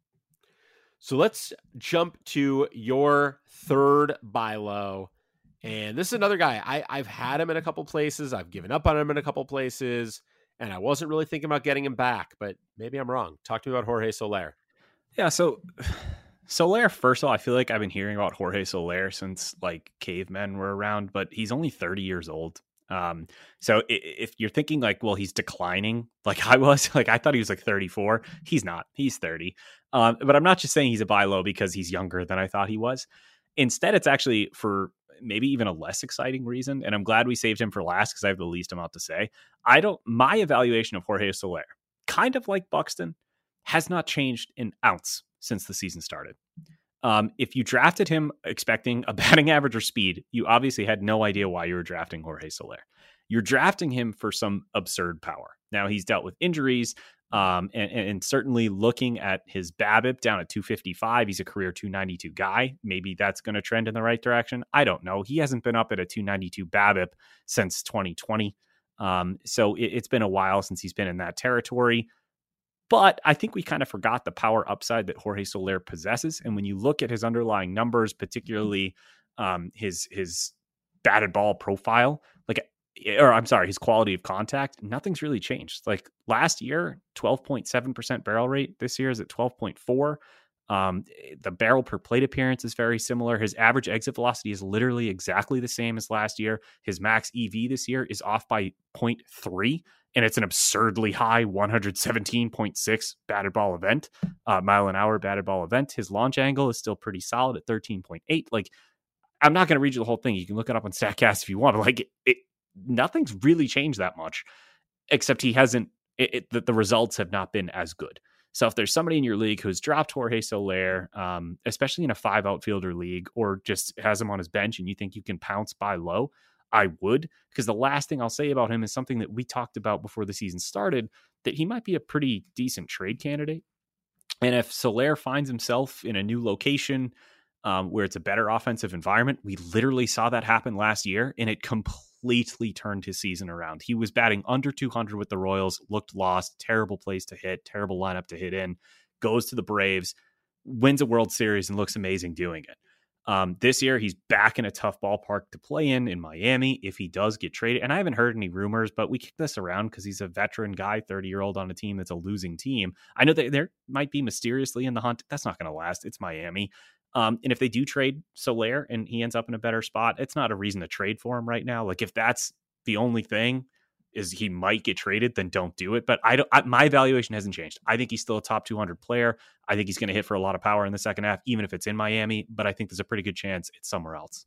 So let's jump to your third buy low. And this is another guy. I, I've had him in a couple places. I've given up on him in a couple places. And I wasn't really thinking about getting him back, but maybe I'm wrong. Talk to me about Jorge Soler. Yeah, so Soler, first of all, I feel like I've been hearing about Jorge Soler since like cavemen were around, but he's only thirty years old. Um, so if you're thinking like, well, he's declining like I was, like I thought he was like thirty-four. He's not. He's thirty. Um, but I'm not just saying he's a buy low because he's younger than I thought he was. Instead, it's actually for maybe even a less exciting reason. And I'm glad we saved him for last because I have the least amount to say. I don't, my evaluation of Jorge Soler, kind of like Buxton, has not changed an ounce since the season started. Um, if you drafted him expecting a batting average or speed, you obviously had no idea why you were drafting Jorge Soler. You're drafting him for some absurd power. Now he's dealt with injuries, um, and, and certainly looking at his BABIP down at two fifty-five, he's a career two ninety-two guy. Maybe that's going to trend in the right direction. I don't know. He hasn't been up at a two ninety-two BABIP since twenty twenty. Um, so it, it's been a while since he's been in that territory. But I think we kind of forgot the power upside that Jorge Soler possesses. And when you look at his underlying numbers, particularly um, his his batted ball profile, like, or I'm sorry, his quality of contact, nothing's really changed. Like last year, twelve point seven percent barrel rate. This year is at twelve point four. Um, the barrel per plate appearance is very similar. His average exit velocity is literally exactly the same as last year. His max E V this year is off by zero point three. And it's an absurdly high one seventeen point six batted ball event, uh, mile an hour batted ball event. His launch angle is still pretty solid at thirteen point eight. Like, I'm not going to read you the whole thing. You can look it up on StatCast if you want. But like, it, it, nothing's really changed that much, except he hasn't. It, it, the, the results have not been as good. So if there's somebody in your league who's dropped Jorge Soler, um, especially in a five outfielder league, or just has him on his bench and you think you can pounce buy low, I would, because the last thing I'll say about him is something that we talked about before the season started, that he might be a pretty decent trade candidate. And if Soler finds himself in a new location um, where it's a better offensive environment, we literally saw that happen last year, and it completely turned his season around. He was batting under two hundred with the Royals, looked lost, terrible place to hit, terrible lineup to hit in, goes to the Braves, wins a World Series, and looks amazing doing it. Um, this year, he's back in a tough ballpark to play in, in Miami, if he does get traded. And I haven't heard any rumors, but we kick this around because he's a veteran guy, thirty-year-old on a team that's a losing team. I know that there might be mysteriously in the hunt. That's not going to last. It's Miami. Um, and if they do trade Soler and he ends up in a better spot, it's not a reason to trade for him right now. Like, if that's the only thing is he might get traded, then don't do it. But I don't, I, my evaluation hasn't changed. I think he's still a top two hundred player. I think he's going to hit for a lot of power in the second half, even if it's in Miami, but I think there's a pretty good chance it's somewhere else.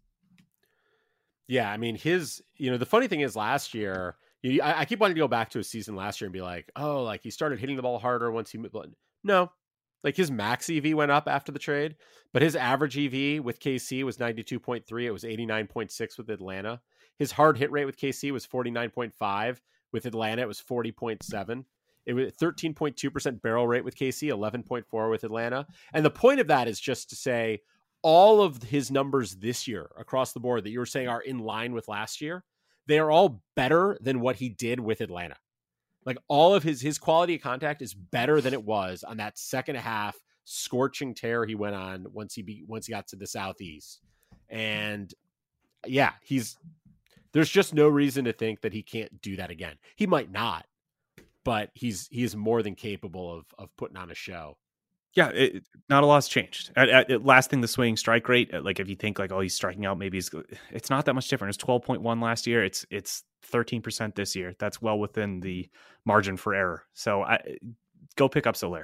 Yeah. I mean, his, you know, the funny thing is last year, you, I, I keep wanting to go back to his season last year and be like, oh, like he started hitting the ball harder once he, no, like his max E V went up after the trade, but his average E V with K C was ninety-two point three. It was eighty-nine point six with Atlanta. His hard hit rate with K C was forty-nine point five. With Atlanta, it was forty point seven. It was thirteen point two percent barrel rate with K C, eleven point four with Atlanta. And the point of that is just to say all of his numbers this year across the board that you were saying are in line with last year, they are all better than what he did with Atlanta. Like all of his, his quality of contact is better than it was on that second half scorching tear he went on once he be, once he got to the Southeast. And yeah, he's, there's just no reason to think that he can't do that again. He might not, but he's he is more than capable of of putting on a show. Yeah, it, not a lot's changed. At, at, at last thing, the swing strike rate, like if you think like, oh, he's striking out, maybe he's, it's not that much different. It's twelve point one last year. It's it's thirteen percent this year. That's well within the margin for error. So I, go pick up Soler.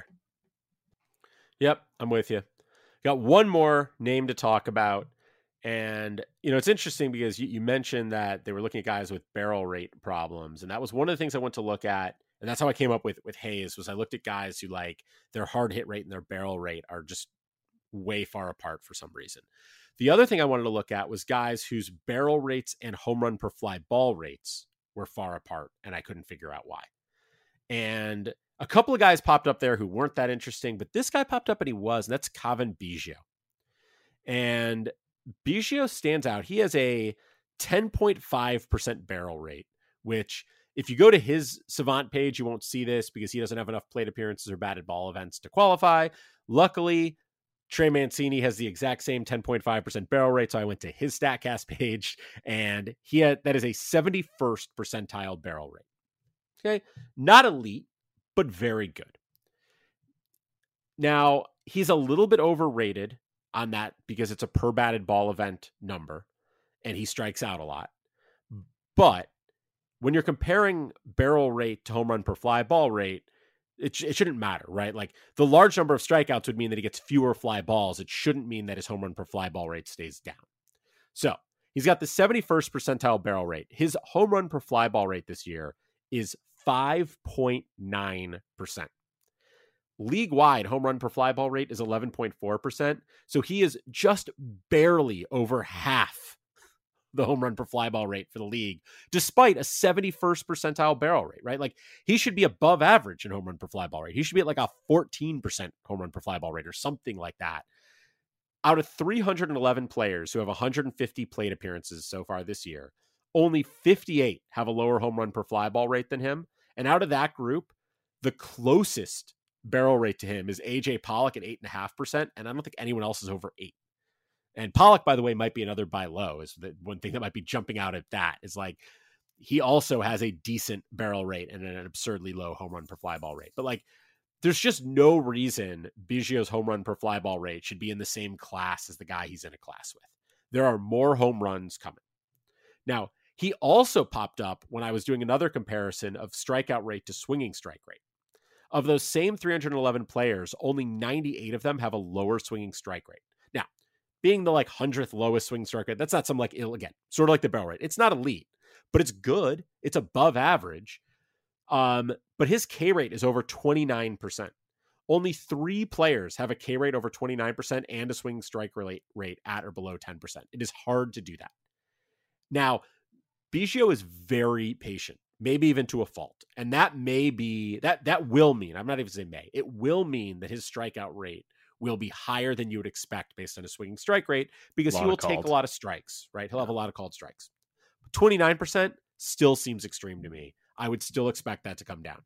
Yep, I'm with you. Got one more name to talk about. And, you know, it's interesting because you, you mentioned that they were looking at guys with barrel rate problems. And that was one of the things I went to look at. And that's how I came up with, with Hayes was I looked at guys who like their hard hit rate and their barrel rate are just way far apart for some reason. The other thing I wanted to look at was guys whose barrel rates and home run per fly ball rates were far apart. And I couldn't figure out why. And a couple of guys popped up there who weren't that interesting, but this guy popped up and he was, and that's Cavan Biggio. And Biggio stands out. He has a ten point five percent barrel rate, which if you go to his Savant page, you won't see this because he doesn't have enough plate appearances or batted ball events to qualify. Luckily, Trey Mancini has the exact same ten point five percent barrel rate. So I went to his StatCast page and he had, that is a seventy-first percentile barrel rate. Okay. Not elite, but very good. Now he's a little bit overrated on that because it's a per batted ball event number and he strikes out a lot. But when you're comparing barrel rate to home run per fly ball rate, it, it shouldn't matter, right? Like the large number of strikeouts would mean that he gets fewer fly balls. It shouldn't mean that his home run per fly ball rate stays down. So he's got the seventy-first percentile barrel rate. His home run per fly ball rate this year is five point nine percent. League-wide home run per fly ball rate is eleven point four percent. So he is just barely over half the home run per fly ball rate for the league, despite a seventy-first percentile barrel rate, right? Like he should be above average in home run per fly ball rate. He should be at like a fourteen percent home run per fly ball rate or something like that. Out of three hundred eleven players who have one hundred fifty plate appearances so far this year, only fifty-eight have a lower home run per fly ball rate than him. And out of that group, the closest barrel rate to him is A J Pollock at eight and a half percent. And I don't think anyone else is over eight. And Pollock, by the way, might be another buy low. Is the one thing that might be jumping out at that is like, he also has a decent barrel rate and an absurdly low home run per fly ball rate. But like, there's just no reason Biggio's home run per fly ball rate should be in the same class as the guy he's in a class with. There are more home runs coming. Now, he also popped up when I was doing another comparison of strikeout rate to swinging strike rate. Of those same three hundred eleven players, only ninety-eight of them have a lower swinging strike rate. Now, being the like hundredth lowest swing strike rate, that's not some like, again, sort of like the barrel rate. It's not elite, but it's good. It's above average. Um, but his K rate is over twenty-nine percent. only three players have a K rate over twenty-nine percent and a swinging strike rate, rate at or below ten percent. It is hard to do that. Now, Biggio is very patient, maybe even to a fault. And that may be, that that will mean, I'm not even saying may, it will mean that his strikeout rate will be higher than you would expect based on a swinging strike rate, because he will take a lot of strikes, right? He'll have a lot of called strikes. twenty-nine percent still seems extreme to me. I would still expect that to come down.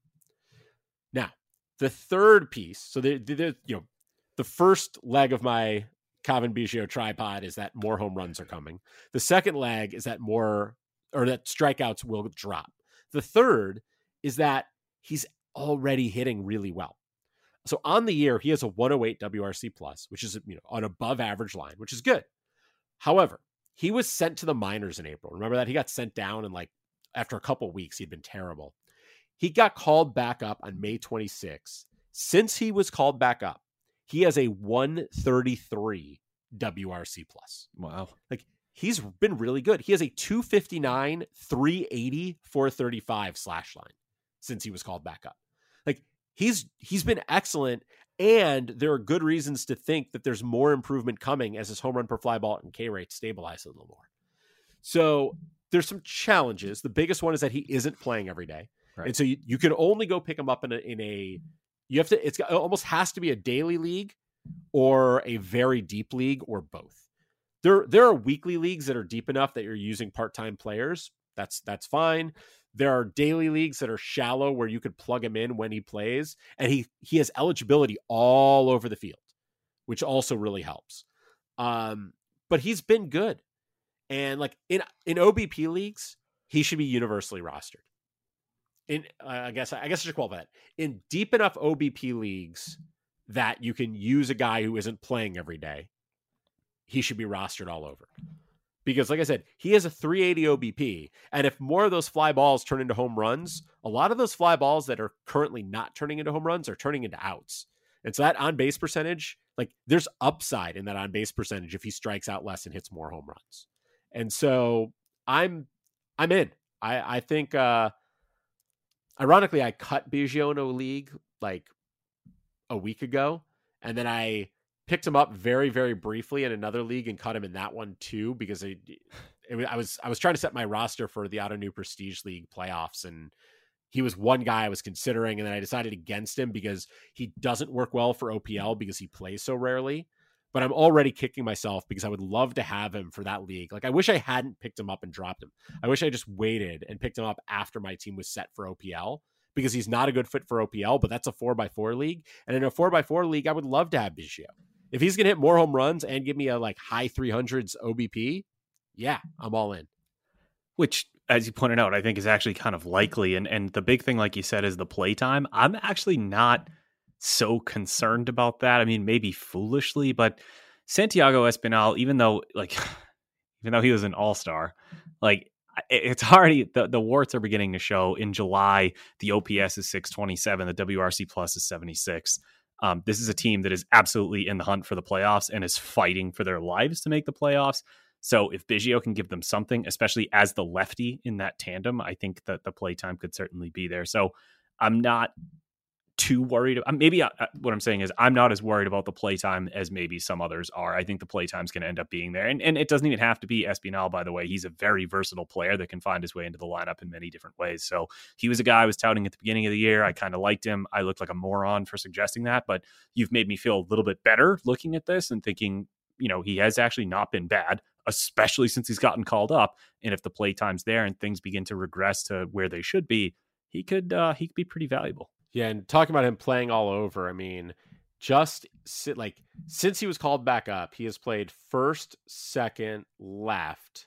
Now, the third piece, so the, the you know, the first leg of my Cavan Biggio tripod is that more home runs are coming. The second leg is that more, or that strikeouts will drop. The third is that he's already hitting really well. So on the year, he has a one oh eight W R C plus, which is, you know, an above average line, which is good. However, he was sent to the minors in April. Remember that? He got sent down, and like after a couple of weeks, he'd been terrible. He got called back up on May twenty-sixth. Since he was called back up, he has a one thirty-three W R C plus. Wow. Like, he's been really good. He has a two fifty-nine, three eighty, four thirty-five slash line since he was called back up. Like, he's he's been excellent, and there are good reasons to think that there's more improvement coming as his home run per fly ball and K rate stabilize a little more. So there's some challenges. The biggest one is that he isn't playing every day. Right. And so you, you can only go pick him up in a, in a, you have to, it's, it almost has to be a daily league or a very deep league, or both. There, there are weekly leagues that are deep enough that you're using part-time players. That's, that's fine. There are daily leagues that are shallow where you could plug him in when he plays, and he, he has eligibility all over the field, which also really helps. Um, but he's been good. And like in, in O B P leagues, he should be universally rostered. In, uh, I guess, I guess I should qualify that. In deep enough O B P leagues that you can use a guy who isn't playing every day, he should be rostered all over. Because like I said, he has a three eighty O B P. And if more of those fly balls turn into home runs, a lot of those fly balls that are currently not turning into home runs are turning into outs. And so that on-base percentage, like there's upside in that on-base percentage if he strikes out less and hits more home runs. And so I'm, I'm in. I, I think, uh, ironically, I cut Biggio in a league like a week ago, and then I picked him up very, very briefly in another league and cut him in that one too, because it, it, I was I was trying to set my roster for the Auto New Prestige League playoffs, and he was one guy I was considering, and then I decided against him because he doesn't work well for O P L because he plays so rarely. But I'm already kicking myself because I would love to have him for that league. Like, I wish I hadn't picked him up and dropped him. I wish I just waited and picked him up after my team was set for O P L, because he's not a good fit for O P L, but that's a four by four league. And in a four by four league, I would love to have Biggio. If he's going to hit more home runs and give me a like high three hundreds O B P, yeah, I'm all in. Which, as you pointed out, I think is actually kind of likely. And and the big thing, like you said, is the play time. I'm actually not so concerned about that. I mean, maybe foolishly, but Santiago Espinal, even though like, even though he was an all-star, like it's already, the, the warts are beginning to show. In July, the O P S is six twenty-seven. The W R C plus is seventy-six. Um, this is a team that is absolutely in the hunt for the playoffs and is fighting for their lives to make the playoffs. So if Biggio can give them something, especially as the lefty in that tandem, I think that the play time could certainly be there. So I'm not too worried. Maybe I, what I'm saying is I'm not as worried about the playtime as maybe some others are. I think the playtime is going to end up being there. And, and it doesn't even have to be Espinal, by the way. He's a very versatile player that can find his way into the lineup in many different ways. So he was a guy I was touting at the beginning of the year. I kind of liked him. I looked like a moron for suggesting that, but you've made me feel a little bit better looking at this and thinking, you know, he has actually not been bad, especially since he's gotten called up. And if the playtime's there and things begin to regress to where they should be, he could, uh, he could be pretty valuable. Yeah, and talking about him playing all over, I mean, just sit, like since he was called back up, he has played first, second, left.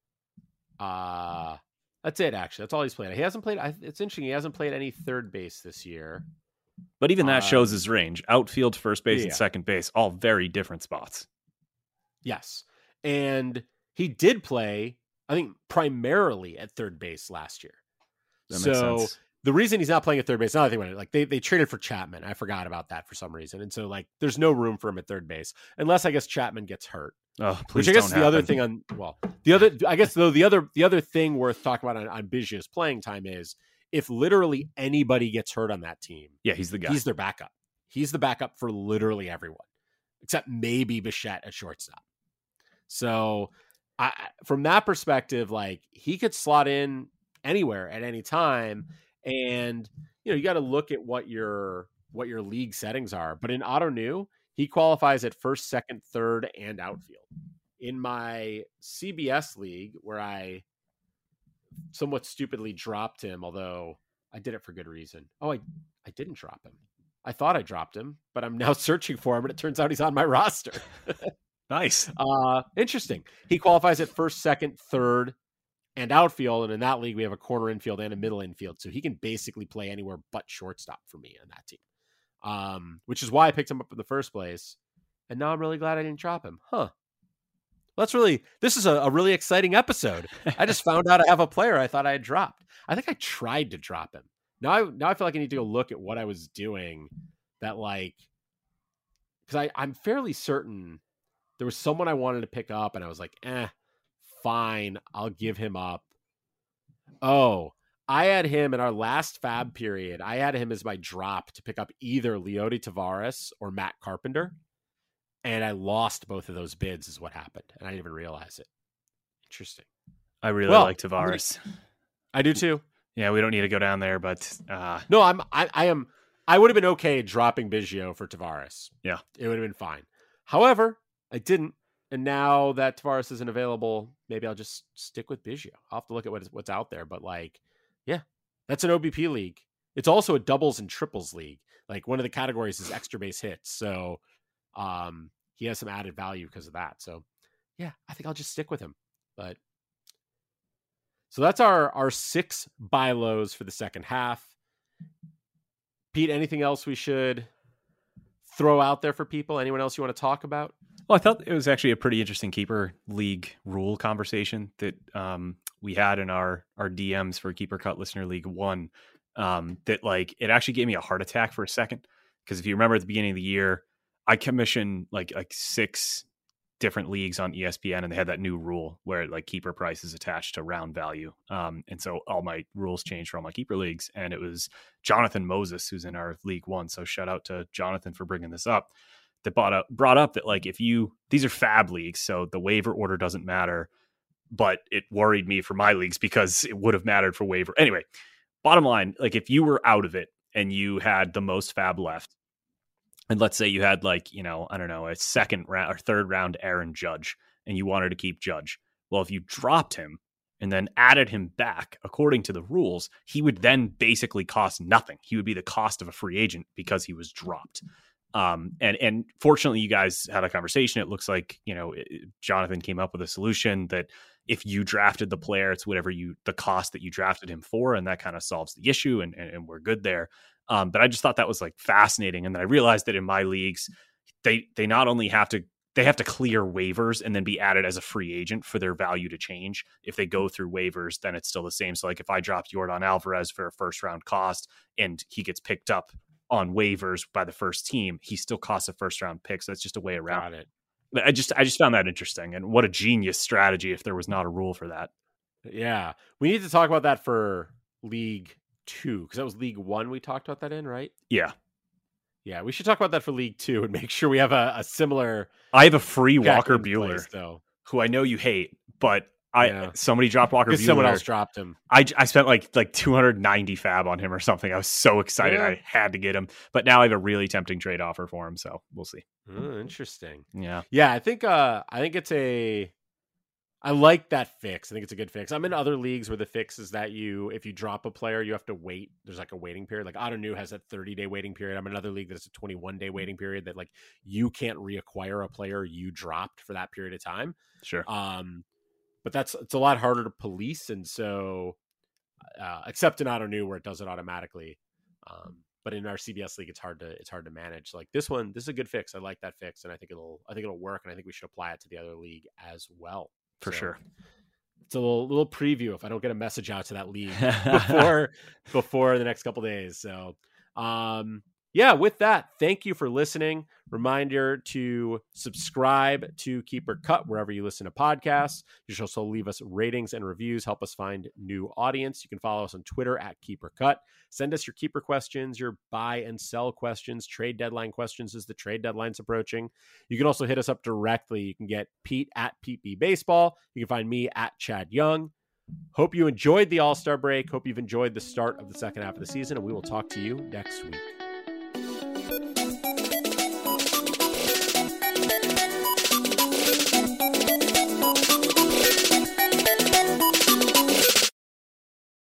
Uh that's it. Actually, that's all he's played. He hasn't played. It's interesting. He hasn't played any third base this year. But even that uh, shows his range. Outfield, first base, yeah. and second base, all very different spots. Yes, and he did play, I think, primarily at third base last year. That makes so. sense. The reason he's not playing at third base, another thing about it, like they, they traded for Chapman. I forgot about that for some reason. And so like, there's no room for him at third base unless I guess Chapman gets hurt. Oh, please Which I guess don't the happen. other thing on, well, the other, I guess though, the other, the other thing worth talking about on, on Biggio's playing time is if literally anybody gets hurt on that team, yeah, he's the guy. He's their backup. He's the backup for literally everyone, except maybe Bichette at shortstop. So I, from that perspective, like he could slot in anywhere at any time. And, you know, you got to look at what your, what your league settings are. But in Ottoneu, he qualifies at first, second, third, and outfield. In my C B S league, where I somewhat stupidly dropped him, although I did it for good reason. Oh, I, I didn't drop him. I thought I dropped him, but I'm now searching for him, and it turns out he's on my roster. Nice. Uh, interesting. He qualifies at first, second, third, and outfield. And in that league, we have a corner infield and a middle infield. So he can basically play anywhere but shortstop for me on that team. Um, which is why I picked him up in the first place. And now I'm really glad I didn't drop him. Huh. That's really, this is a, a really exciting episode. I just found out I have a player I thought I had dropped. I think I tried to drop him. Now I, now I feel like I need to go look at what I was doing that like, because I I'm fairly certain there was someone I wanted to pick up and I was like, eh, fine, I'll give him up. Oh, I had him in our last fab period. I had him as my drop to pick up either Leody Taveras or Matt Carpenter. And I lost both of those bids is what happened. And I didn't even realize it. Interesting. I really well, like Taveras. I do too. Yeah, we don't need to go down there, but uh, no, I'm I, I am I would have been okay dropping Biggio for Taveras. Yeah. It would have been fine. However, I didn't. And now that Taveras isn't available, maybe I'll just stick with Biggio. I'll have to look at what, what's out there. But like, yeah, that's an O B P league. It's also a doubles and triples league. Like one of the categories is extra base hits. So um, he has some added value because of that. So yeah, I think I'll just stick with him. But so that's our, our six buy lows for the second half. Pete, anything else we should throw out there for people? Anyone else you want to talk about? Well, I thought it was actually a pretty interesting keeper league rule conversation that um, we had in our, our D Ms for Keeper Cut Listener League One. Um, that like it actually gave me a heart attack for a second because if you remember at the beginning of the year, I commissioned like like six different leagues on E S P N, and they had that new rule where like keeper price is attached to round value. Um, and so all my rules changed for all my keeper leagues, and it was Jonathan Moses who's in our League One. So shout out to Jonathan for bringing this up. That brought up brought up that like if you these are fab leagues, so the waiver order doesn't matter, but it worried me for my leagues because it would have mattered for waiver. Anyway, bottom line, like if you were out of it and you had the most fab left, and let's say you had like, you know, I don't know, a second round or third round Aaron Judge, and you wanted to keep Judge. Well, if you dropped him and then added him back according to the rules, he would then basically cost nothing. He would be the cost of a free agent because he was dropped. Um, and, and fortunately you guys had a conversation. It looks like, you know, it, Jonathan came up with a solution that if you drafted the player, it's whatever you, the cost that you drafted him for. And that kind of solves the issue and, and, and we're good there. Um, but I just thought that was like fascinating. And then I realized that in my leagues, they, they not only have to, they have to clear waivers and then be added as a free agent for their value to change. If they go through waivers, then it's still the same. So like if I dropped Yordan Alvarez for a first round cost and he gets picked up on waivers by the first team, he still costs a first round pick. So that's just a way around Got it. But I just, I just found that interesting, and what a genius strategy if there was not a rule for that. Yeah. We need to talk about that for League Two, because that was League One we talked about that in, right? Yeah. Yeah. We should talk about that for League Two and make sure we have a, a similar. I have a free Jack Walker in Buehler, place, though. who I know you hate, but I Yeah. somebody dropped Walker Because Buehler. someone else dropped him. I, I spent like like two hundred ninety fab on him or something. I was so excited. Yeah. I had to get him, but now I have a really tempting trade offer for him. So we'll see. Oh, interesting. Yeah. Yeah, I think uh I think it's a I like that fix. I think it's a good fix. I'm in other leagues where the fix is that you if you drop a player, you have to wait. There's like a waiting period. Like Ottoneu has that thirty day waiting period. I'm in another league that's a twenty-one day waiting period that like you can't reacquire a player you dropped for that period of time. Sure. Um but that's it's a lot harder to police, and so uh except in Ottoneu where it does it automatically. Um But in our C B S league, it's hard to it's hard to manage. Like this one, this is a good fix. I like that fix, and I think it'll I think it'll work, and I think we should apply it to the other league as well. For So, sure. it's a little little preview if I don't get a message out to that league before before the next couple days. So, um, yeah, with that, thank you for listening. Reminder to subscribe to Keeper Cut wherever you listen to podcasts. You should also leave us ratings and reviews, help us find new audience. You can follow us on Twitter at Keeper Cut. Send us your keeper questions, your buy and sell questions, trade deadline questions as the trade deadline's approaching. You can also hit us up directly. You can get Pete at Pete B Baseball. You can find me at Chad Young. Hope you enjoyed the All-Star break. Hope you've enjoyed the start of the second half of the season, and we will talk to you next week.